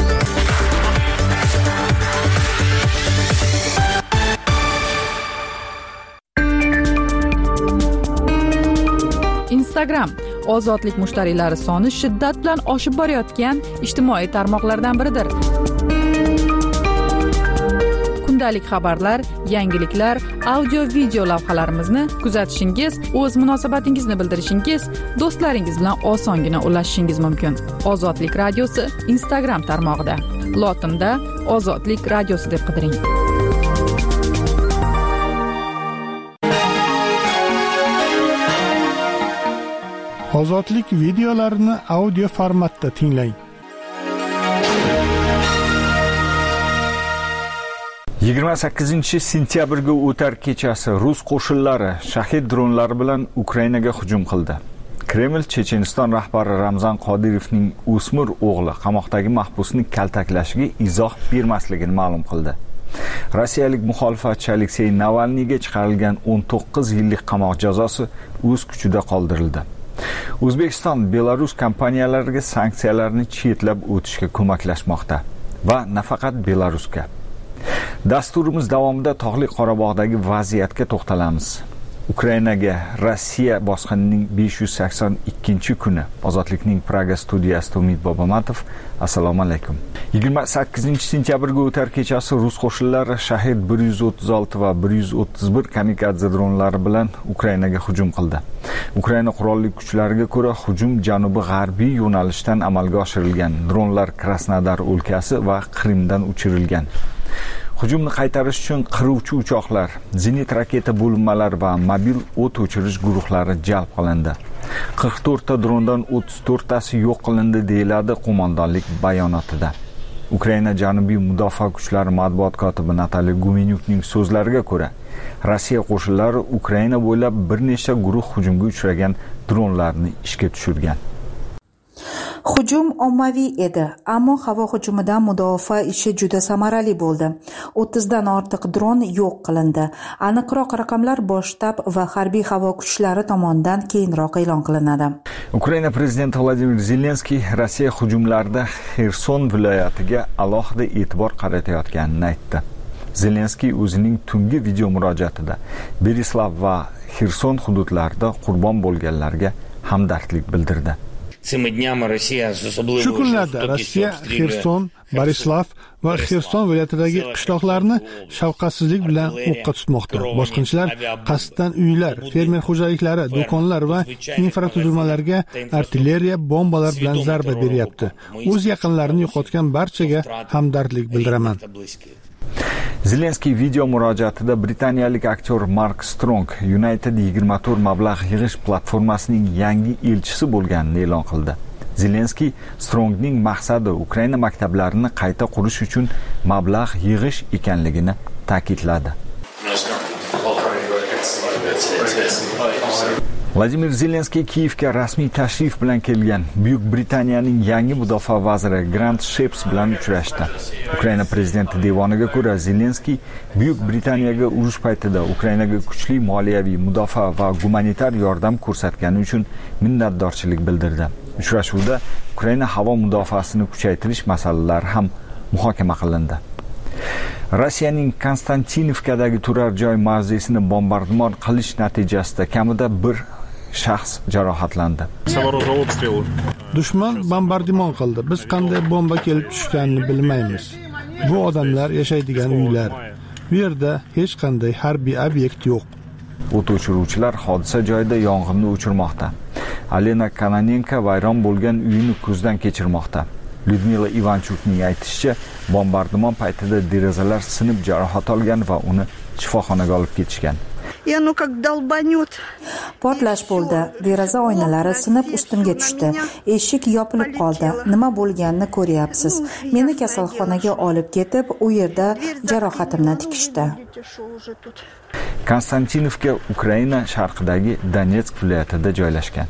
[SPEAKER 4] Instagram ozodlik mushtariylari soni shiddat bilan oshib borayotgan ijtimoiy tarmoqlardan biridir. Kundalik xabarlar, yangiliklar, audio video lavhalarimizni kuzatishingiz, o'z munosabatingizni bildirishingiz, do'stlaringiz bilan osongina ulashishingiz mumkin. Ozodlik radiosi Instagram tarmog'ida. Lotinda Ozodlik radiosi deb qidiring.
[SPEAKER 7] Ozodlik videolarini audio formatda tinglang.
[SPEAKER 17] yigirma sakkizinchi sentyabrga o'tar kechasi rus qo'shinlari shahid dronlari bilan Ukrainaga hujum qildi. Kreml Checheniston rahbari Ramzan Qodirovning o'smir o'g'li qamoqdagi mahbusni kaltaklashiga izoh bermasligini ma'lum qildi. Rossiyalik muxolifatchi Aleksey Navalniyga chiqarilgan o'n to'qqiz yillik qamoq jazosi o'z kuchida qoldirildi. O'zbekiston Belarus kompaniyalariga sanksiyalarni chetlab o'tishga ko'maklashmoqda va nafaqat Belarusga. Dasturimiz davomida Tog'li Qorabog'dagi vaziyatga to'xtalamiz. Ukrainaga Rossiya bosqinining besh yuz sakson ikkinchi kuni. Ozodlikning Praga studiyasida Umid Bobomatov. Assalomu alaykum. yigirma sakkizinchi sentyabrga o'tar kechasi rus qo'shinlari Shahid bir yuz o'ttiz olti va bir yuz o'ttiz bir kamikadze dronlari bilan Ukrainaga hujum qildi. Ukraina qurolli kuchlariga ko'ra hujum janubi-g'arbiy yo'nalishdan amalga oshirilgan. Dronlar Krasnodar o'lkasi va Qrimdan uchirilgan. Hujumni qaytarish uchun qiruvchi uchoqlar, zenit raketa bo'linmalari va mobil o't o'chirish guruhlari jalb qilindi. qirq to'rtta drondan o'ttiz to'rttasi yo'q qilindi deyiladi qo'mondonlik bayonotida. Ukraina Janubiy mudofaa kuchlari matbuot kotibi Nataliya Gumenyukning so'zlariga ko'ra, Rossiya qo'shinlari Ukraina bo'ylab bir nechta guruh hujumga uchragan dronlarni ishga tushirgan.
[SPEAKER 1] Hujum ommaviy edi, ammo havo hujumidan mudofaa ishi juda samarali bo'ldi. o'ttizdan ortiq dron yo'q qilindi. Aniqroq raqamlar bosh shtab va harbiy havo kuchlari tomonidan keyinroq e'lon qilinadi.
[SPEAKER 17] Ukraina prezidenti Vladimir Zelenskiy Rossiya hujumlarida Xerson viloyatiga alohida e'tibor qaratayotganini aytdi. Zelenskiy o'zining tungi video murojaatida Berislav va Xerson hududlarida qurbon bo'lganlarga hamdardlik bildirdi.
[SPEAKER 7] Shu kunlarda Rossiya Xerson, Borislav va Xerson viloyatidagi qishloqlarni shafqatsizlik bilan o'qqa tutmoqda. Bosqinchilar qasddan uylar, fermer xo'jaliklari, do'konlar va infratuzilmalarga artilleriya bombalar bilan zarba beryapti. O'z yaqinlarini yo'qotgan barchaga hamdardlik bildiraman.
[SPEAKER 17] Zelenskiy video murojaatida britaniyalik aktyor Mark Strong United yigirma to'rt mablag' yig'ish platformasining yangi elchisi bo'lganini e'lon qildi. Zelenskiy Strongning maqsadi Ukraina maktablarini qayta qurish uchun mablag' yig'ish ekanligini ta'kidladi. Vladimir Zelenskiy Kiyevga rasmiy tashrif bilan kelgan. Buyuk Britaniyaning yangi mudofaa vaziri Grant Shapps bilan uchrashdi. Ukraina prezidenti devoniga ko'ra, Zelenskiy Buyuk Britaniyaga urush paytida Ukrainaga kuchli moliyaviy, mudofaa va gumanitar yordam ko'rsatgani uchun minnatdorchilik bildirdi. Uchrashuvda Ukraina havo mudofaasini kuchaytirish masalalari ham muhokama qilindi. Rossiyaning Konstantinivkadagi turar joy mavzesini bombardimon qilish natijasida kamida bir shaxs jarohatlandi.
[SPEAKER 7] Dushman bombardimon qildi. Biz qanday bomba kelib tushganini bilmaymiz. Bu odamlar yashaydigan uylar. Bu yerda hech qanday harbiy obyekt yo'q.
[SPEAKER 17] O't o'chiruvchilar hodisa joyida yong'inni o'chirmoqda. Alena Kananenko vayron bo'lgan uyini ko'zdan kechirmoqda. Lyudmila Ivanchukning aytishicha, bombardimon paytida derazalar sinib jarohat olgan va uni shifoxonaga olib ketishgan.
[SPEAKER 1] Portlash bo'ldi. Deraza oynalari sinib ustimga tushdi. Eshik yopilib qoldi. Nima bo'lganini ko'ryapsiz. Meni kasalxonaga olib ketib, u yerda jarohatimni tikishdi.
[SPEAKER 17] Konstantinovka Ukraina sharqidagi Donetsk viloyatida joylashgan.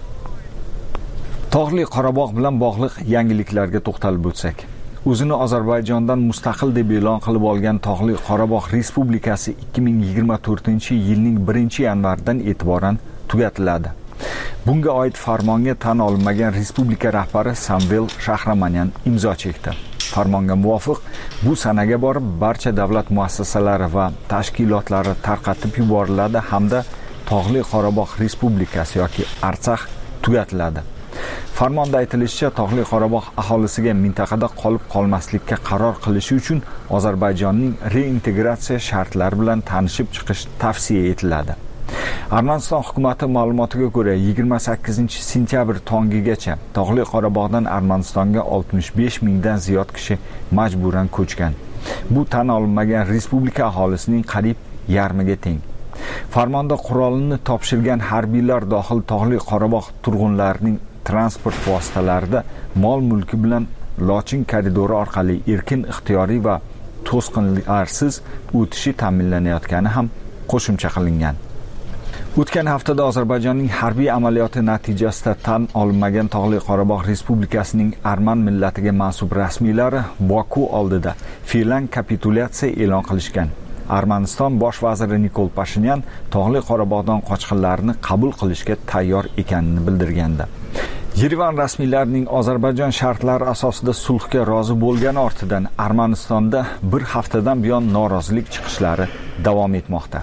[SPEAKER 17] Tog'li Qorabog' bilan bog'liq yangiliklarga to'xtalib o'tsak. O'zini Ozarbayjondan mustaqil deb e'lon qilib olgan Tog'li Qorabog' Respublikasi ikki ming yigirma to'rtinchi yilning birinchi yanvaridan e'tiboran tugatiladi. Bunga oid farmonga tan olinmagan respublika rahbari Samvel Shahramanyan imzo chekdi. Farmonga muvofiq bu sanaga borib barcha davlat muassasalari va tashkilotlari tarqatib yuboriladi hamda Tog'li Qorabog' Respublikasi yoki Artsakh tugatiladi. Farmonda aytilishicha, Tog'li Qorabog' aholisiga mintaqada qolib qolmaslikka qaror qilishi uchun Ozarbayjonning reintegratsiya shartlari bilan tanishib chiqish tavsiya etiladi. Armaniston hukumati ma'lumotiga ko'ra, yigirma sakkizinchi sentyabr tongigacha Tog'li Qorabog'dan Armanistonga oltmish besh mingdan ziyod kishi majburan ko'chgan. Bu tan olinmagan respublika aholisining qariyb yarmiga teng. Farmonda qurolni topshirgan harbiylar dohil Tog'li Qorabog' turg'unlarining transport vositalarida mol mulki bilan Lochin koridori orqali erkin, ixtiyoriy va to'sqinlarsiz o'tishi ta'minlanayotgani ham qo'shimcha qilingan. O'tgan haftada Ozarbayjonning harbiy amaliyoti natijasida tan olinmagan Tog'li Qorabog' Respublikasining arman millatiga mansub rasmiylari Boku oldida fe'lan kapitulyatsiya e'lon qilishgan. Armaniston bosh vaziri Nikol Pashinyan Tog'li Qorabog'dan qochqinlarni qabul qilishga tayyor ekanini bildirgandi. Yerevan rasmiylarining Ozarbayjon shartlari asosida sulhga rozi bo'lgani ortidan Armanistonda bir haftadan buyon norozilik chiqishlari davom etmoqda.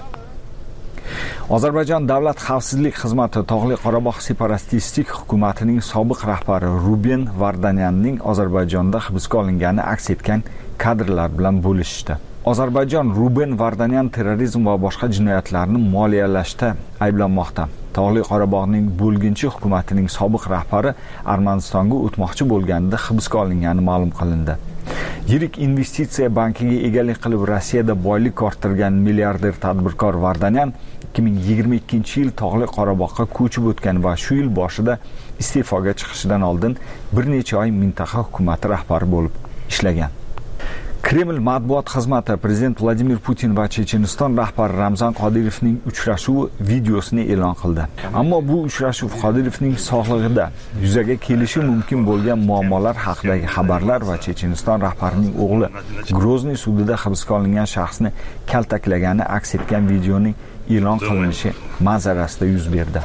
[SPEAKER 17] Ozarbayjon davlat xavfsizlik xizmati Tog'li Qorabog' separatistik hukumatining sobiq rahbari Ruben Vardanyanning Ozarbayjonda hibsga olingani aks etgan kadrlar bilan bo'lishdi. Ozarbayjon Ruben Vardanyan terrorizm va boshqa jinoyatlarni moliyalashda ayblanmoqda. Tog'li Qorabog'ning bo'lginchi hukumatining sobiq rahbari Armanistonga o'tmoqchi bo'lganida hibsga olingani ma'lum qilindi. Yirik investitsiya bankiga egalik qilib Rossiyada boylik orttirgan milliarder tadbirkor Vardanyan ikki ming yigirma ikkinchi yil Tog'li Qorabog'ga ko'chib o'tgan va shu yil boshida iste'foga chiqishidan oldin bir necha oy mintaqa hukumati rahbari bo'lib ishlagan. Kreml matbuot xizmati Prezident Vladimir Putin va Checheniston rahbari Ramzan Qodirovning uchrashuvi videosini e'lon qildi. Ammo bu uchrashuv Qodirovning sog'lig'ida yuzaga kelishi mumkin bo'lgan muammolar haqidagi xabarlar va Checheniston rahbarining o'g'li Grozniy sudida hibsga olingan shaxsni kaltaklagani aks etgan videoning e'lon qilinishi manzarasida yuz berdi.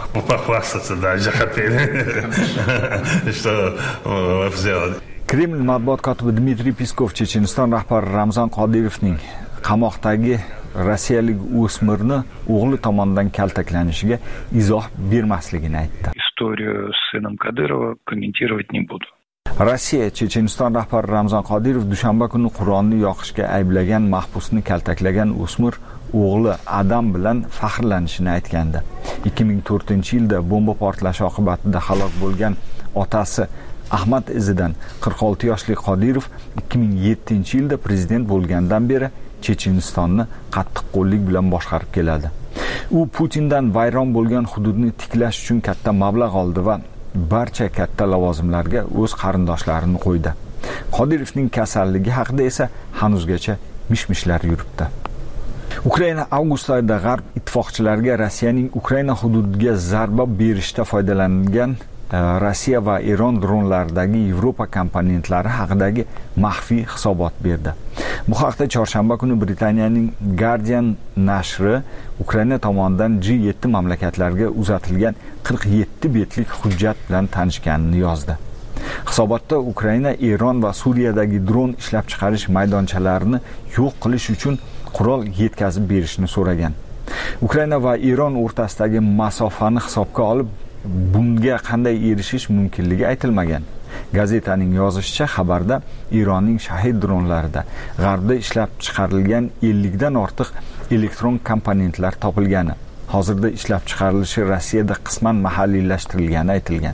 [SPEAKER 17] Kreml matbuot kotibi Dmitriy Peskov Checheniston rahbari Ramzan Qodirovning qamoqdagi rossiyalik o'smirni o'g'li tomonidan kaltaklanishiga izoh bermasligini aytdi.
[SPEAKER 18] Историю с сыном Кадырова комментировать не буду.
[SPEAKER 17] Rossiya Checheniston rahbari Ramzan Qodirov dushanba kuni Qur'onni yoqishga ayblagan mahbusni kaltaklagan o'smir o'g'li Adam bilan faxrlanishini aytgandi. ikki ming to'rtinchi yilda bomba portlashi oqibatida halok bo'lgan otasi Ahmad izidan qirq olti yoshli Qodirov ikki ming yettinchi yilda prezident bo'lgandan beri Chechenistonni qattiqqo'llik bilan boshqarib keladi. U Putindan vayron bo'lgan hududni tiklash uchun katta mablag' oldi va barcha katta lavozimlarga o'z qarindoshlarini qo'ydi. Qodirovning kasalligi haqida esa hanuzgacha mish-mishlar yuribdi. Ukraina avgust oyida G'arb ittifoqchilariga Rossiyaning Ukraina hududiga zarba berishda foydalangan Rossiya va Eron dronlaridagi Yevropa komponentlari haqidagi maxfiy hisobot berdi. Bu haqda chorshanba kuni Britaniyaning Guardian nashri Ukraina tomonidan G yetti mamlakatlarga uzatilgan qirq yetti betlik hujjat bilan tanishganini yozdi. Hisobotda Ukraina Eron va Suriyadagi dron ishlab chiqarish maydonchalariini yo'q qilish uchun qurol yetkazib berishni so'ragan. Ukraina va Eron o'rtasidagi masofani hisobga olib bunga qanday erishish mumkinligi aytilmagan. Gazetaning yozishicha, xabarda Eronning shahid dronlarida G'arbda ishlab chiqarilgan ellik dan ortiq elektron komponentlar topilgani, hozirda ishlab chiqarilishi Rossiyada qisman mahalliylashtirilgani aytilgan.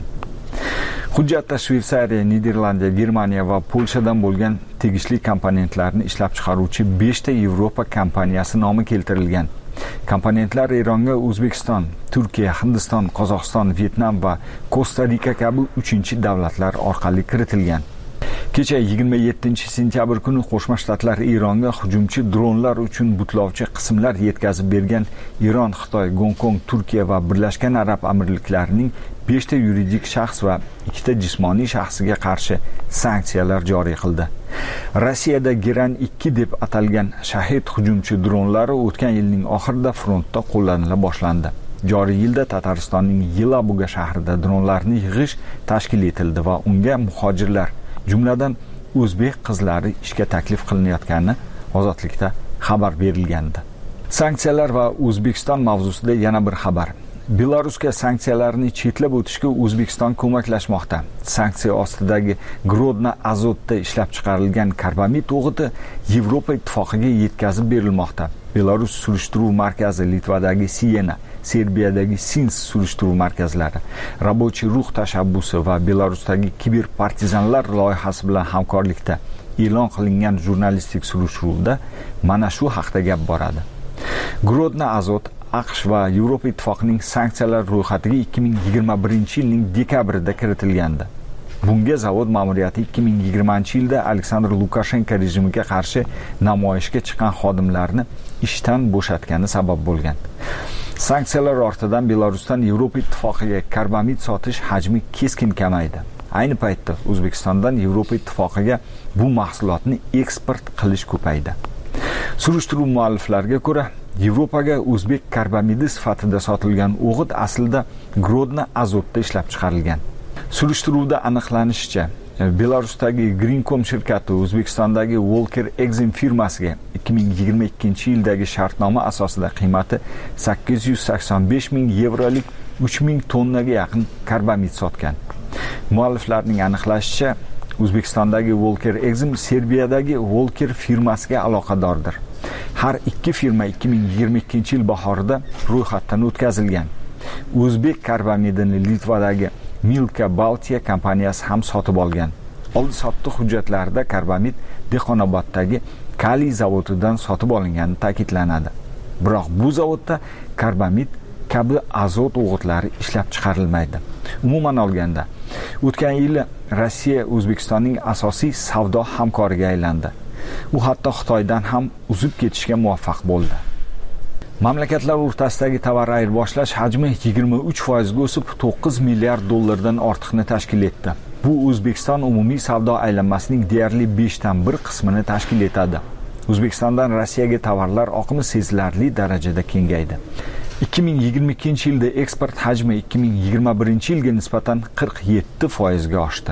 [SPEAKER 17] Hujjatda Shveysariya, Niderlandiya, Germaniya va Polshadan bo'lgan tegishli komponentlarni ishlab chiqaruvchi besh ta Yevropa kompaniyasi nomi keltirilgan. Komponentlar Eronga O'zbekiston, Turkiya, Hindiston, Qozog'iston, Vyetnam va Kosta-Rika kabi uchinchi davlatlar orqali kiritilgan. Kecha yigirma yettinchi sentyabr kuni Qo'shma Shtatlar Eronga hujumchi dronlar uchun butlovchi qismlar yetkazib bergan Eron, Xitoy, Gonkong, Turkiya va Birlashgan Arab Amirliklarining besh ta yuridik shaxs va ikki ta jismoniy shaxsiga qarshi sanksiyalar joriy qildi. Rossiyada Geran ikki deb atalgan shahid hujumchi dronlari o'tgan yilning oxirida frontda qo'llanila boshlandi. Joriy yilda Tataristonning Yelabuga shahrida dronlarni yig'ish tashkil etildi va unga muhojirlar, jumladan o'zbek qizlari ishga taklif qilinayotgani Ozodlikda xabar berilgandi. Sanksiyalar va O'zbekiston mavzusida yana bir xabar. Belarusga sanksiyalarni chetlab o'tishga O'zbekiston ko'maklashmoqda. Sanksiya ostidagi Grodno azotda ishlab chiqarilgan karbamid o'g'iti Yevropa ittifoqiga yetkazib berilmoqda. Belarus surishtiruv markazi Litvadagi Siyena, Serbiyadagi Sins surishtiruv markazlari, Rabochiy ruh tashabbusi va Belarusdagi kiberpartizanlar loyihasi bilan hamkorlikda e'lon qilingan jurnalistik surishtiruvda mana shu haqda gap boradi. Grodno azot AQSh va Yevropa ittifoqining sanksiyalar ro'yxatiga ikki ming yigirma birinchi yilning dekabrida kiritilgandi. Bunga zavod ma'muriyati ikki ming yigirmanchi yilda Aleksandr Lukashenko rejimiga qarshi namoyishga chiqqan xodimlarni ishdan bo'shatgani sabab bo'lgan. Sanksiyalar ortidan Belarusdan Yevropa ittifoqiga karbamid sotish hajmi keskin kamaydi. Ayni paytda O'zbekistondan Yevropa ittifoqiga bu mahsulotni eksport qilish ko'paydi. Surishtiruv mualliflariga ko'ra, Yevropaga o'zbek karbamidi sifatida sotilgan o'g'it aslida Grodno azotda ishlab chiqarilgan. Surishtiruvda aniqlanishicha, Belarusdagi Greencom shirkati O'zbekistondagi Walker Exim firmasiga ikki ming yigirma ikkinchi yildagi shartnoma asosida qiymati sakkiz yuz sakson besh ming yevrolik uch ming tonnaga yaqin karbamid sotgan. Mualliflarning aniqlashicha, O'zbekistondagi Walker Exim Serbiyadagi Walker firmasiga aloqadordir. Har ikki firma ikki ming yigirma ikkinchi yil bahorida ro'yxatdan o'tkazilgan. O'zbek karbamidini Litvadagi Milka Baltiya kompaniyasi ham sotib olgan. Oldi-sotdi hujjatlarida karbamid Dehqonoboddagi Kaliy zavodidan sotib olingani ta'kidlanadi. Biroq bu zavodda karbamid kabi azot o'g'itlari ishlab chiqarilmaydi. Umuman olganda, o'tgan yili Rossiya O'zbekistonning asosiy savdo hamkoriga aylandi. U hatto Xitoydan ham uzib ketishga muvaffaq bo'ldi. Mamlakatlar o'rtasidagi tovar ayirboshlash hajmi yigirma uch foiz ga o'sib to'qqiz milliard dollardan ortiqni tashkil etdi. Bu O'zbekiston umumiy savdo aylanmasining deyarli besh dan bir qismini tashkil etadi. O'zbekistondan Rossiyaga tovarlar oqimi sezilarli darajada kengaydi. ikki ming yigirma ikkinchi yilda eksport hajmi ikki ming yigirma birinchi yilga nisbatan qirq yetti foiz ga oshdi.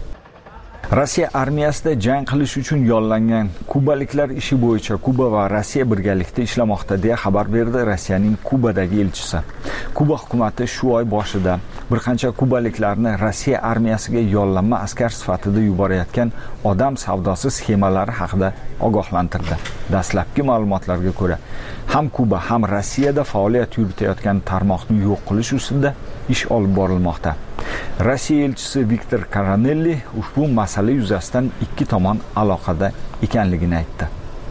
[SPEAKER 17] Rossiya armiyasida jang qilish uchun yollangan kubaliklar ishi bo'yicha Kuba va Rossiya birgalikda ishlamoqda deya xabar berdi Rossiyaning Kubadagi elchisi. Kuba hukumatı shu oy boshida bir qancha kubaliklarni Rossiya armiyasiga yollanma askar sifatida yuborayotgan odam savdosi sxemalari haqida ogohlantirdi. Dastlabki ma'lumotlarga ko'ra, ham Kuba ham Rossiyada faoliyat yuritayotgan tarmoqni yo'q qilish ustida ish olib borilmoqda. Rossiya elchisi Viktor Karanelli ushbu masala yuzasidan ikki tomon aloqada ekanligini aytdi.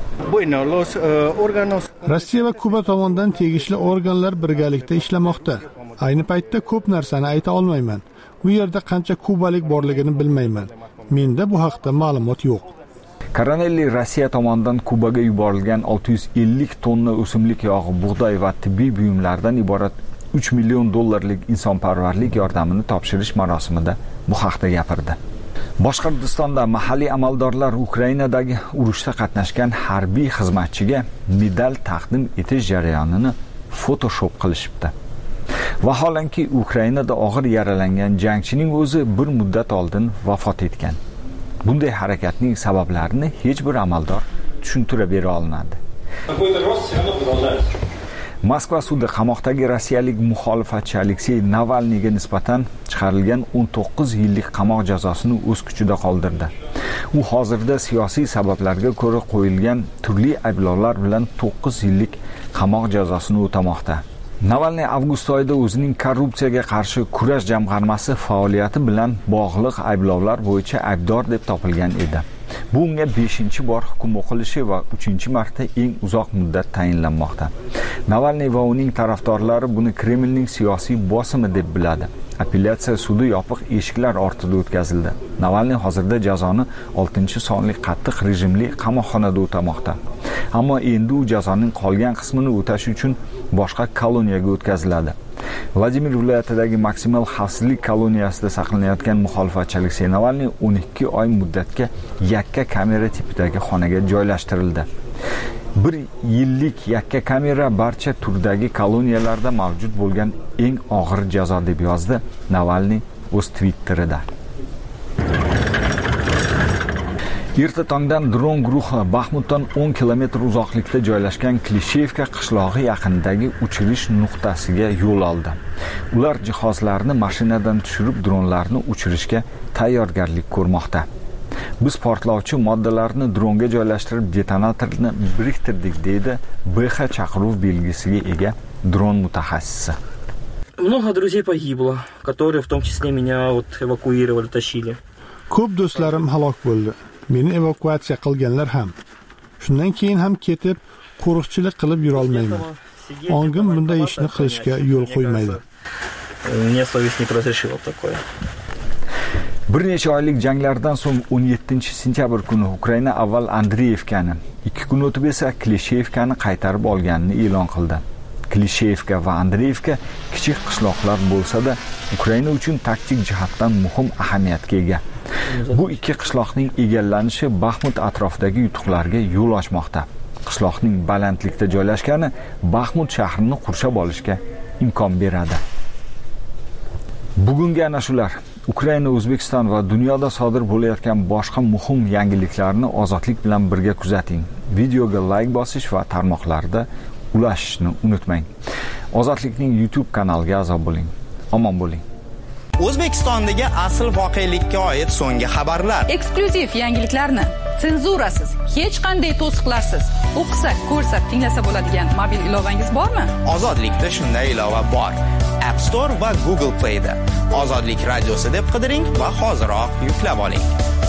[SPEAKER 7] Rossiya va Kuba tomonidan tegishli organlar birgalikda ishlamoqda. Ayni paytda ko'p narsani ayta olmayman. U yerda qancha kubalik borligini bilmayman. Menda bu haqda ma'lumot yo'q.
[SPEAKER 17] Karanelli Rossiya tomonidan Kubaga yuborilgan olti yuz ellik tonna o'simlik yog'i, bug'doy va tibbiy buyumlardan iborat uch million dollarlik insonparvarlik yordamini topshirish marosimida bu haqda gapirdi. Boshqirdistonda mahalliy amaldorlar Ukrainadagi urushda qatnashgan harbiy xizmatchiga medal taqdim etish jarayonini Photoshop qilishibdi. Vaholanki Ukrainada og'ir yaralangan jangchining o'zi bir muddat oldin vafot etgan. Bunday harakatning sabablarini hech bir amaldor tushuntira bera olmadi. Moskva sudi qamoqdagi rossiyalik muxolifatchi Aleksey Navalniyga nisbatan chiqarilgan o'n to'qqiz yillik qamoq jazosini o'z kuchida qoldirdi. U hozirda siyosiy sabablarga ko'ra qo'yilgan turli ayblovlar bilan to'qqiz yillik qamoq jazosini o'tamoqda. Navalniy avgust oyida o'zining korrupsiyaga qarshi kurash jamg'armasi faoliyati bilan bog'liq ayblovlar bo'yicha aybdor deb topilgan edi. Bu unga beshinchi bor hukm o'qilishi va uchinchi marta eng uzoq muddat tayinlanmoqda. Navalniy va uning tarafdorlari buni Kremlning siyosiy bosimi deb biladi. Apellyatsiya sudi yopiq eshiklar ortida o'tkazildi. Navalniy hozirda jazoni oltinchi sonli qattiq rejimli qamoqxonada o'tamoqda. Ammo endi u jazoning qolgan qismini o'tash uchun boshqa koloniyaga o'tkaziladi. Vladimir viloyatidagi maksimal xavfsizlik koloniyasida saqlanayotgan muxolifatchi Aleksey Navalniy o'n ikki oy muddatga yakka kamera tipidagi xonaga joylashtirildi. Bir yillik yakka kamera barcha turdagi koloniyalarda mavjud bo'lgan eng og'ir jazo deb yozdi Navalniy o'z Twitterida. Erta tongdan dron guruhi Baxmutdan o'n kilometr uzoqlikda joylashgan Klishevka qishlog'i yaqinidagi uchirish nuqtasiga yo'l oldi. Ular jihozlarni mashinadan tushirib dronlarni uchirishga tayyorgarlik ko'rmoqda. Biz portlovchi moddalarni dronga joylashtirib detonatorni biriktirdik, deydi B X chaqiruv belgisiga ega dron mutaxassisi.
[SPEAKER 19] Много друзей погибло, которые в том числе меня вот эвакуировали, тащили.
[SPEAKER 7] Ko'p do'stlarim halok bo'ldi. Meni evakuatsiya qilganlar ham. Shundan keyin ham ketib, qo'riqchilik qilib yura olmayman. Ongim bunday ishni qilishga yo'l qo'ymaydi.
[SPEAKER 19] Мне совесть не разрешила такое.
[SPEAKER 17] Bir necha oylik janglardan so'ng o'n yettinchi sentyabr kuni Ukraina avval Andreyevkani, ikki kun o'tib esa Klishevkani qaytarib olganini e'lon qildi. Klishevka va Andreyevka kichik qishloqlar bo'lsa-da, Ukraina uchun taktik jihatdan muhim ahamiyatga ega. Bu ikki qishloqning egallanishi Baxmut atrofidagi yutuqlarga yo'l ochmoqda. Qishloqning balandlikda joylashgani Baxmut shahrini qurshab olishga imkon beradi. Bugungi ana shular. Ukraina, O'zbekiston va dunyoda sodir bo'layotgan boshqa muhim yangiliklarni ozodlik bilan birga kuzating. Videoga like bosish va tarmoqlarda ulashishni unutmang. Ozodlikning YouTube kanaliga a'zo bo'ling. Omon bo'ling.
[SPEAKER 20] O'zbekistondagi asl voqelikka oid so'nggi xabarlar.
[SPEAKER 2] Eksklyuziv yangiliklarni senzurasiz, hech qanday to'siqlarsiz o'qisa, ko'rsa, tinglasa bo'ladigan mobil ilovangiz bormi?
[SPEAKER 20] Ozodlikda shunday ilova bor. App Store va Google Play da. Ozodlik radiosi deb qidiring va hoziroq yuklab oling.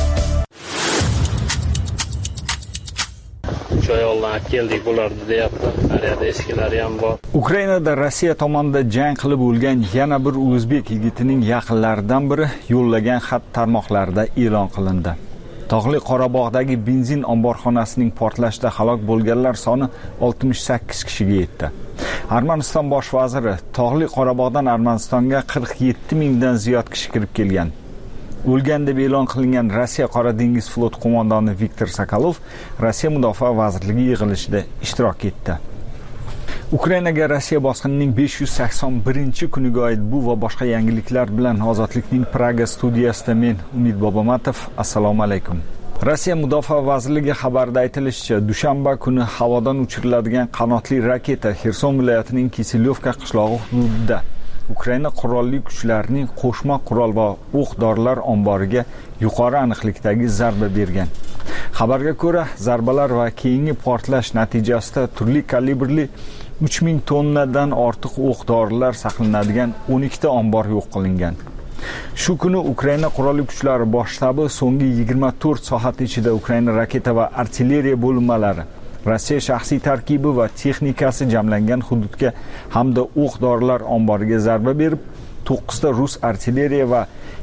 [SPEAKER 19] Joyoldan keldik bularni deyapti. Ariyada eskilari ham bor.
[SPEAKER 17] Ukrainada Rossiya tomonidan jang qilib o'lgan yana bir o'zbek yigitining yaqinlaridan biri yo'llagan xat tarmoqlarida e'lon qilindi. Tog'li Qorabog'dagi benzin omborxonasining portlashida halok bo'lganlar soni oltmish sakkiz kishiga yetdi. Armaniston bosh vaziri Tog'li Qorabog'dan Armanistonga qirq yetti mingdan ziyod kishi kirib kelgan. O'lgan deb e'lon qilingan Rossiya Qora dengiz floti qo'mondoni Viktor Sokolov Rossiya Mudofaa vazirligi yig'ilishida ishtirok etdi. Ukrainaga Rossiya bosqinining besh yuz sakson birinchi kuniga oid bu va boshqa yangiliklar bilan Ozodlikning Praga studiyasida men Umid Bobomatov. Assalomu alaykum. Rossiya Mudofaa vazirligi xabarida aytilishicha, dushanba kuni havodan uchiriladigan qanotli raketa Xerson viloyatining Kiselyovka qishlog'i hududida Ukraina qurolli kuchlarining qo'shma qurol va o'q-dorilar omboriga yuqori aniqlikdagi zarba bergan. Xabarga ko'ra, zarbalar va keyingi portlash natijasida turli kalibrli uch ming tonnadan ortiq o'q-dorilar saqlanadigan o'n ikkita ombor yo'q qilingan. Shu kuni Ukraina qurolli kuchlari bosh shtabi so'nggi yigirma to'rt soat ichida Ukraina raketa va artilleriya bo'linmalari, Rossiya shaxsiy tarkibi va texnikasi jamlangan hududga hamda o'q-dorilar omboriga zarba berib, to'qqizta rus artilleriya va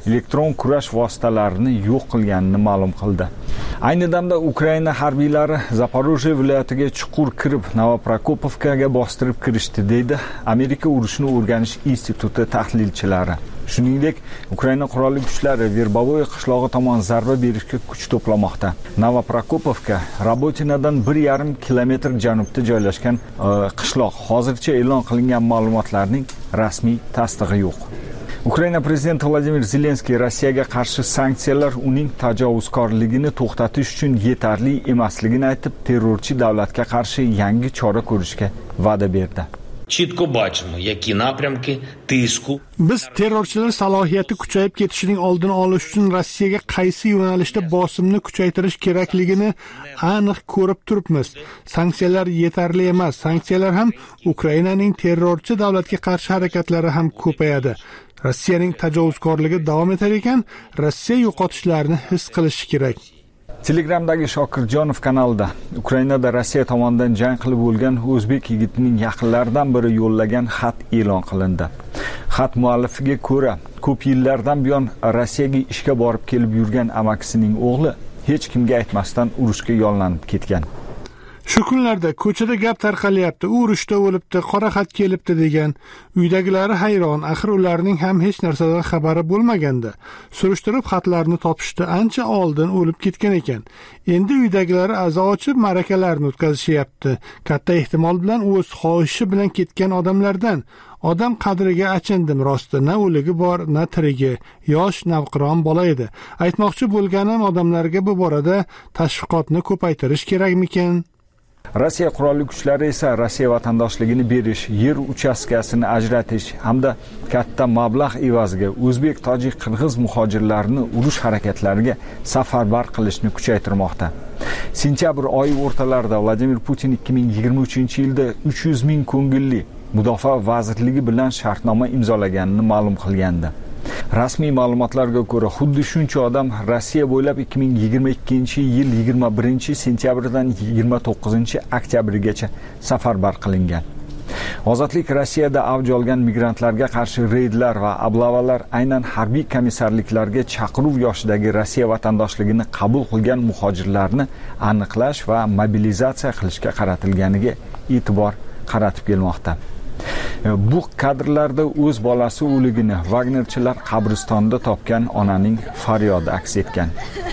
[SPEAKER 17] elektron kurash vositalarini yo'q qilganini ma'lum qildi. Ayni damda Ukraina harbiylari Zaporojye viloyatiga chuqur kirib, Novoprokopovkaga bostirib kirishdi, deydi Amerika urushni o'rganish instituti tahlilchilari. Shuningdek, Ukraina qurolli kuchlari Verbovoy qishlog'i tomon zarba berishga kuch to'plamoqda. Novoprokopovka Rabotinadan bir yarim kilometr janubda joylashgan qishloq. Hozircha e'lon qilingan ma'lumotlarning rasmiy tasdig'i yo'q. Ukraina prezidenti Vladimir Zelenskiy Rossiyaga qarshi sanksiyalar uning tajovuzkorligini to'xtatish uchun yetarli emasligini aytib, terrorchi davlatga qarshi yangi chora ko'rishga va'da berdi.
[SPEAKER 21] Чітко бачимо, які напрямки тиску.
[SPEAKER 7] Biz terrorchilar salohiyati kuchayib ketishining oldini olish uchun Rossiyaga qaysi yo'nalishda bosimni kuchaytirish kerakligini aniq ko'rib turibmiz. Sanksiyalar yetarli emas. Sanksiyalar ham Ukrainaning terrorchi davlatga qarshi harakatlari ham ko'payadi. Rossiyaning tajovuzkorligi davom etar ekan, Rossiya yo'qotishlarni his qilishi kerak.
[SPEAKER 17] Telegramdagi Shokirjonov kanalida Ukrainada Rossiya tomonidan jang qilib bo'lgan o'zbek yigitining yaqinlaridan biri yo'llagan xat e'lon qilindi. Xat muallifiga ko'ra, ko'p yillardan buyon Rossiyaga ishga borib kelib yurgan amakisining o'g'li hech kimga aytmasdan urushga yo'llanib ketgan.
[SPEAKER 7] Shu kunlarda ko'chada gap tarqalyapti, u urushda o'libdi, qora xat kelibdi degan. Uydagilari hayron, axir ularning ham hech narsadan xabari bo'lmaganda. Surishtirib xatlarni topishdi, ancha oldin o'lib ketgan ekan. Endi uydagilari azo ochib ma'rakalarni o'tkazishyapti. Katta ehtimol bilan o'z xohishi bilan ketgan odamlardan. Odam qadriga achindim rosti, na o'ligi bor, na tirigi, yosh navqiron bola edi. Aytmoqchi bo'lganim odamlarga bu borada tashviqotni ko'paytirish kerakmikan?
[SPEAKER 17] Rossiya qurolli kuchlari esa Rossiya vatandoshligini berish, yer uchastkasini ajratish hamda katta mablag' evaziga o'zbek, tojik, qirg'iz muhojirlarini urush harakatlariga safarbar qilishni kuchaytirmoqda. Sentyabr oyi o'rtalarida Vladimir Putin ikki ming yigirma uchinchi yilda uch yuz ming ko'ngilli Mudofaa vazirligi bilan shartnoma imzolaganini ma'lum qilgandi. Rasmiy ma'lumotlarga ko'ra, xuddi shuncha odam Rossiya bo'ylab ikki ming yigirma ikkinchi yil yigirma birinchi sentyabrdan yigirma to'qqizinchi oktyabrgacha safarbar qilingan. Ozodlik Rossiyada avj olgan migrantlarga qarshi reydlar va oblavalar aynan harbiy komissarliklarga chaqiruv yoshidagi Rossiya vatandoshligini qabul qilgan muhojirlarni aniqlash va mobilizatsiya qilishga qaratilganiga e'tibor qaratib kelmoqda. Bu kadrlarda o'z bolasi o'ligini Wagnerchilar qabristonida topgan onaning faryodi aks etgan.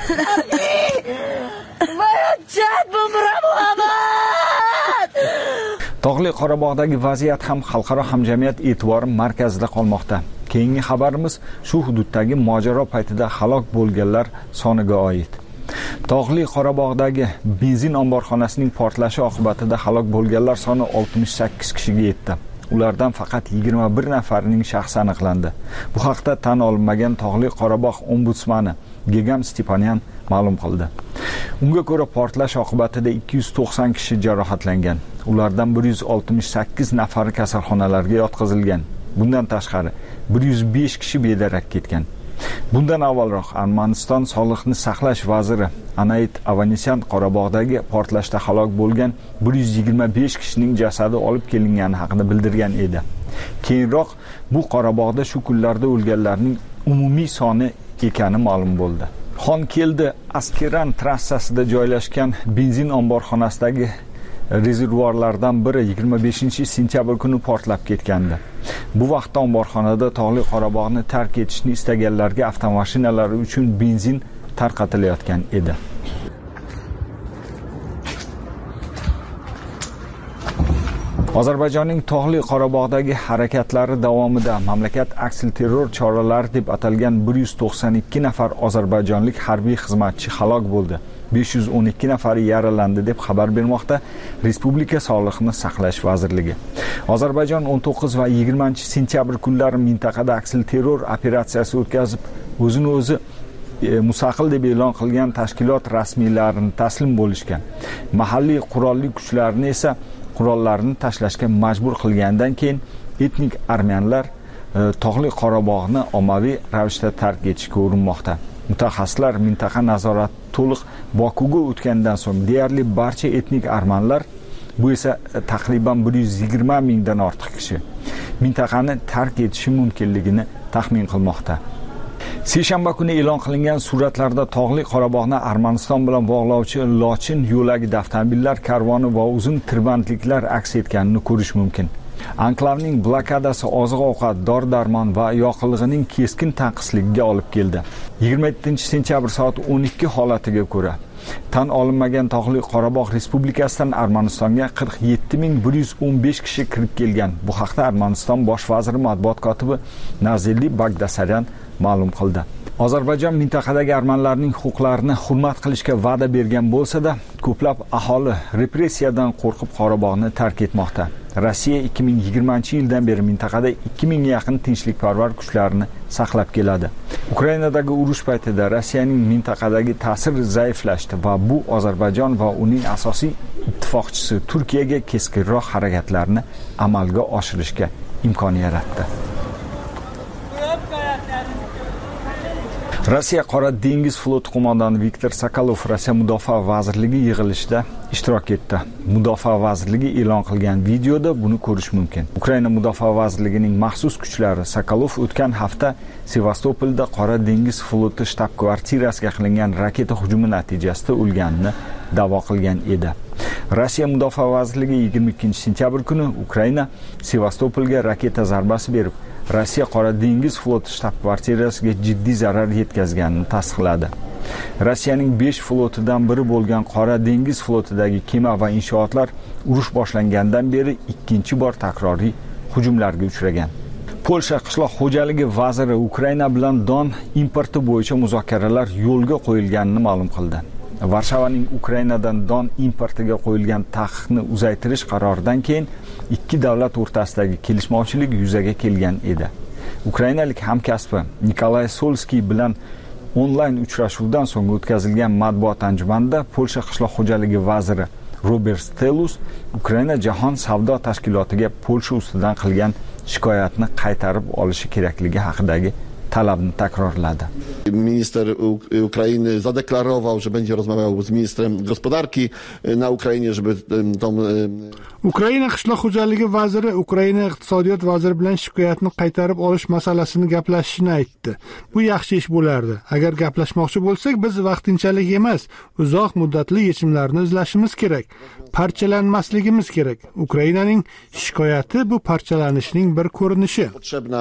[SPEAKER 17] Tog'li Qorabog'dagi vaziyat ham xalqaro hamjamiyat e'tibori markazida qolmoqda. Keyingi xabarimiz shu hududdagi mojaro paytida halok bo'lganlar soniga oid. Tog'li Qorabog'dagi benzin omborxonasining portlashi oqibatida halok bo'lganlar soni oltmish sakkiz kishiga yetdi. Ulardan faqat yigirma bir nafarining shaxsi aniqlandi. Bu haqda tan olinmagan Tog'li Qorabog' ombudsmani Gegam Stepanyan ma'lum qildi. Unga ko'ra portlash oqibatida ikki yuz to'qson kishi jarohatlangan. Ulardan bir yuz oltmish sakkiz nafari kasalxonalarga yotqizilgan. Bundan tashqari bir yuz besh kishi bedarak ketgan. Bundan avvalroq Armaniston sog'liqni saqlash vaziri Anayit Avanesyan Qorabog'dagi portlashda halok bo'lgan bir yuz yigirma besh kishining jasadi olib kelingani haqida bildirgan edi. Keyinroq bu Qorabog'da shu kunlarda o'lganlarning umumiy soni ekani ma'lum bo'ldi. Xonkeldi Askeran trassasida joylashgan benzin omborxonasidagi rezervuarlardan biri yigirma beshinchi sentyabr kuni portlab ketgandi. Bu vaqtda omborxonada Tog'li Qorabog'ni tark etishni istaganlarga avtomashinalari uchun benzin tarqatilayotgan edi. Ozarbayjonning Tog'li Qorabog'dagi harakatlari davomida mamlakat aksilterror choralari deb atalgan bir yuz to'qson ikki nafar ozarbayjonlik harbiy xizmatchi halok bo'ldi. besh yuz o'n ikki nafari yaralandi deb xabar bermoqda Respublika Sog'liqni saqlash vazirligi. Ozarbayjon o'n to'qqiz va yigirmanchi sentyabr kunlari mintaqada aksilterror operatsiyasi o'tkazib, o'zini o'zi e, mustaqil deb e'lon qilgan tashkilot rasmiylarini taslim bo'lishgan. Mahalliy qurolli kuchlarni esa qurollarini tashlashga majbur qilgandan keyin etnik armiyanlar e, Tog'li Qorabog'ni ommaviy ravishda tark etishga urinmoqda. Mutaxassislar mintaqa nazorati to'liq Bokuga o'tgandan so'ng deyarli barcha etnik armanlar, bu esa taqriban bir yuz yigirma mingdan ortiq kishi mintaqani tark etishi mumkinligini taxmin qilmoqda. seshanba kuni e'lon qilingan suratlarda tog'li Qorabog'ni Armaniston bilan bog'lovchi Lochin yo'lagida avtomobillar karvoni va uzun tirbandliklar aks etganini ko'rish mumkin. Anklavning blokadasi oziq-ovqat, dori-darmon va yoqilg'ining keskin tanqisligiga olib keldi. yigirma yettinchi sentyabr soat o'n ikki holatiga ko'ra tan olinmagan tog'li Qorabog' Respublikasidan Armanistonga qirq yetti ming bir yuz o'n besh kishi kirib kelgan. Bu haqda Armaniston bosh vaziri matbuot kotibi Nazeli Bagdasaryan ma'lum qildi. Ozarbayjon mintaqadagi armanlarning huquqlarini hurmat qilishga va'da bergan bo'lsa-da, ko'plab aholi repressiyadan qo'rqib Qorabog'ni tark etmoqda. Rossiya ikki ming yigirmanchi yildan beri mintaqada ikki mingga yaqin tinchlikparvar kuchlarini saqlab keladi. Ukrainadagi urush paytida Rossiyaning mintaqadagi ta'siri zaiflashdi va bu Ozarbayjon va uning asosiy ittifoqchisi Turkiyaga keskinroq harakatlarni amalga oshirishga imkon yaratdi. Rossiya Qora dengiz floti qo'mondoni Viktor Sokolov Rossiya Mudofaa vazirligi yig'ilishida ishtirok etdi. Mudofaa vazirligi e'lon qilgan videoda buni ko'rish mumkin. Ukraina Mudofaa vazirligining maxsus kuchlari Sokolov o'tgan hafta Sevastopolda Qora dengiz floti shtab-kvartirasiga qilingan raketa hujumi natijasida o'lganini da'vo qilgan edi. Rossiya Mudofaa vazirligi yigirma ikkinchi sentyabr kuni Ukraina Sevastopolga raketa zarbasi berib, Rossiya Qora dengiz floti shtab-kvartirasiga jiddiy zarar yetkazganini tasdiqladi. Rossiyaning besh flotidan biri bo'lgan Qora dengiz flotidagi kema va inshootlar urush boshlangandan beri ikkinchi bor takroriy hujumlarga uchragan. Polsha qishloq xo'jaligi vaziri Ukraina bilan don importi bo'yicha muzokaralar yo'lga qo'yilganini ma'lum qildi. Varshavaning Ukrainadan don importiga qo'yilgan taqiqni uzaytirish qaroridan keyin ikki davlat o'rtasidagi kelishmovchilik yuzaga kelgan edi. Ukrainalik hamkasbi Nikolay Solskiy bilan onlayn uchrashuvdan so'ng o'tkazilgan matbuot anjumanida Polsha qishloq xo'jaligi vaziri Robert Stelus Ukraina jahon savdo tashkilotiga Polsha ustidan qilgan shikoyatni qaytarib olishi kerakligi haqidagi talabni takrorladi.
[SPEAKER 3] Minister Ukrainy zadeklarował, że będzie rozmawiał z ministrem gospodarki na Ukrainie, żeby tą
[SPEAKER 7] Ukraina qishloq xo'jaligi vaziri Ukraina iqtisodiyot vaziri bilan shikoyatni qaytarib olish masalasini gaplashishini aytdi. Bu yaxshi ish bo'lardi. Agar gaplashmoqchi bo'lsak, biz vaqtinchalik emas, uzoq muddatli yechimlarni izlashimiz kerak. Parchalanmasligimiz kerak. Ukrainaning shikoyati bu parchalanishning bir ko'rinishi.
[SPEAKER 3] Potrzebna,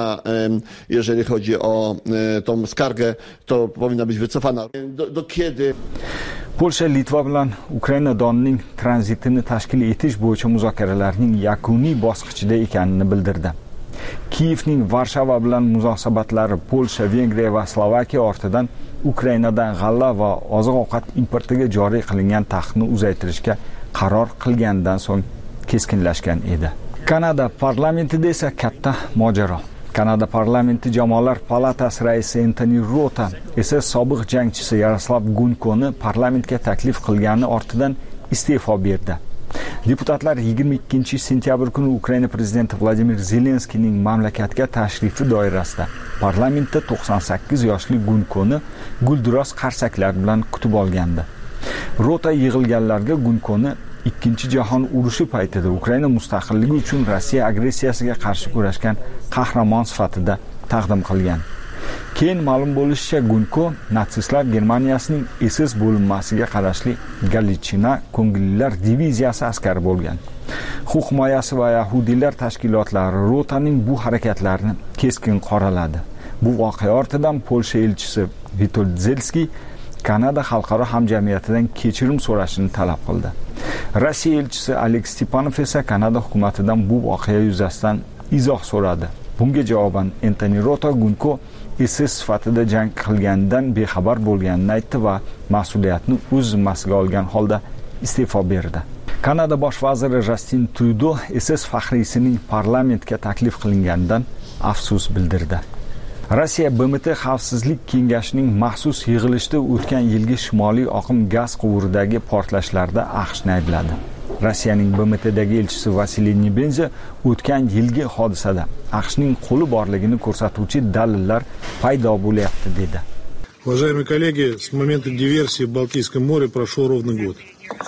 [SPEAKER 3] jeżeli chodzi o tą skargę, to powinna być wycofana. Do, do kiedy?
[SPEAKER 17] Polsha Litva bilan Ukraina donining tranzitini tashkil etish bo'yicha muzokaralarning yakuniy bosqichida ekanini bildirdi. Kiyevning Varshava bilan munosabatlari Polsha, Vengriya va Slovakiya ortidan Ukrainadan g'alla va oziq-ovqat importiga joriy qilingan taqiqni uzaytirishga qaror qilgandan so'ng keskinlashgan edi. Kanada parlamentida esa katta mojaro. Kanada parlamenti jamoalar palatasi raisi Anthony Rota esa sobiq jangchisi Yaroslav Gunkoni parlamentga taklif qilgani ortidan iste'fo berdi. Deputatlar yigirma ikkinchi sentyabr kuni Ukraina prezidenti Vladimir Zelenskiyning mamlakatga tashrifi doirasida parlamentda to'qson sakkiz yoshli Gunkoni gulduros qarsaklar bilan kutib olgandi. Rota yig'ilganlarga Gunkoni Ikkinchi jahon urushi paytida Ukraina mustaqilligi uchun Rossiya agressiyasiga qarshi kurashgan qahramon sifatida taqdim qilgan. Keyin ma'lum bo'lishicha, Gunko natsistlar Germaniyasining S S bo'linmasiga qarashli Galichina ko'ngillilar diviziyasi askari bo'lgan. Huquq himoyasi va yahudiylar tashkilotlari Rotaning bu harakatlarini keskin qoraladi. Bu voqea ortidan Polsha elchisi Witold Zelski Kanada xalqaro hamjamiyatidan kechirim so'rashini talab qildi. Rossiya elchisi Aleks Stepanov esa Kanada hukumatidan bu voqea yuzasidan izoh so'radi. Bunga javoban Anthony Rota Gunko S S sifatida jang qilgandan bexabar bo'lganini aytdi va mas'uliyatni o'z zimmasiga olgan holda iste'fo berdi. Kanada bosh vaziri Justin Trudeau S S faxriysining parlamentga taklif qilinganidan afsus bildirdi. Rossiya B M T Xavfsizlik kengashining maxsus yig'ilishida o'tgan yilgi shimoliy oqim gaz quvuridagi portlashlarda AQShni aybladi. Rossiyaning B M Tdagi elchisi Vasiliy Nebenza o'tgan yilgi hodisada AQShning qo'li borligini ko'rsatuvchi dalillar paydo bo'lyapti dedi.
[SPEAKER 22] Уважаемые коллеги, с момента диверсии в Балтийском море прошел ровно год.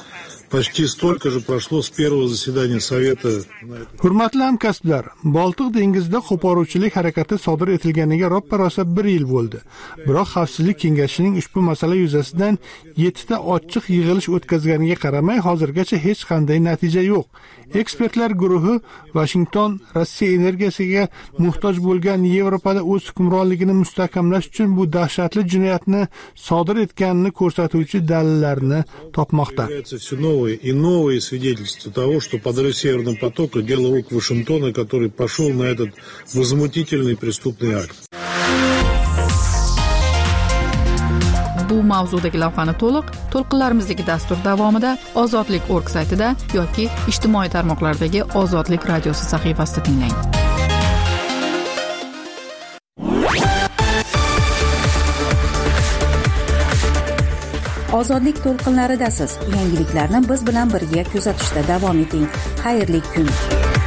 [SPEAKER 5] Почти столько же прошло с первого заседания Совета.
[SPEAKER 7] Hurmatli hamkasblar, Boltiq dengizida qo'poruvchilik harakati sodir etilganiga roppa-rosa bir yil bo'ldi. Biroq Xavfsizlik kengashining ushbu masala yuzasidan yettita ochiq yig'ilish o'tkazganiga qaramay, hozirgacha hech qanday natija yo'q. Ekspertlar guruhi Washington Rossiya energiyasiga muhtoj bo'lgan Yevropada o'z hukmronligini mustahkamlash uchun bu dahshatli jinoyatni sodir etganini ko'rsatuvchi dalillarni topmoqda.
[SPEAKER 5] Новые и новые свидетельства того, что подрыв Северного потока — дело рук Вашингтона, который пошел на этот возмутительный преступный акт.
[SPEAKER 2] Bu mavzudagi lavhani to'liq to'lqinlarimizdagi dastur davomida Ozodlik nokta org saytida yoki ijtimoiy tarmoqlardagi Ozodlik radiosi sahifasida tinglang.
[SPEAKER 1] Ozodlik to'lqinlaridasiz. Yangiliklarni biz bilan birga kuzatishda davom eting. Xayrli kun.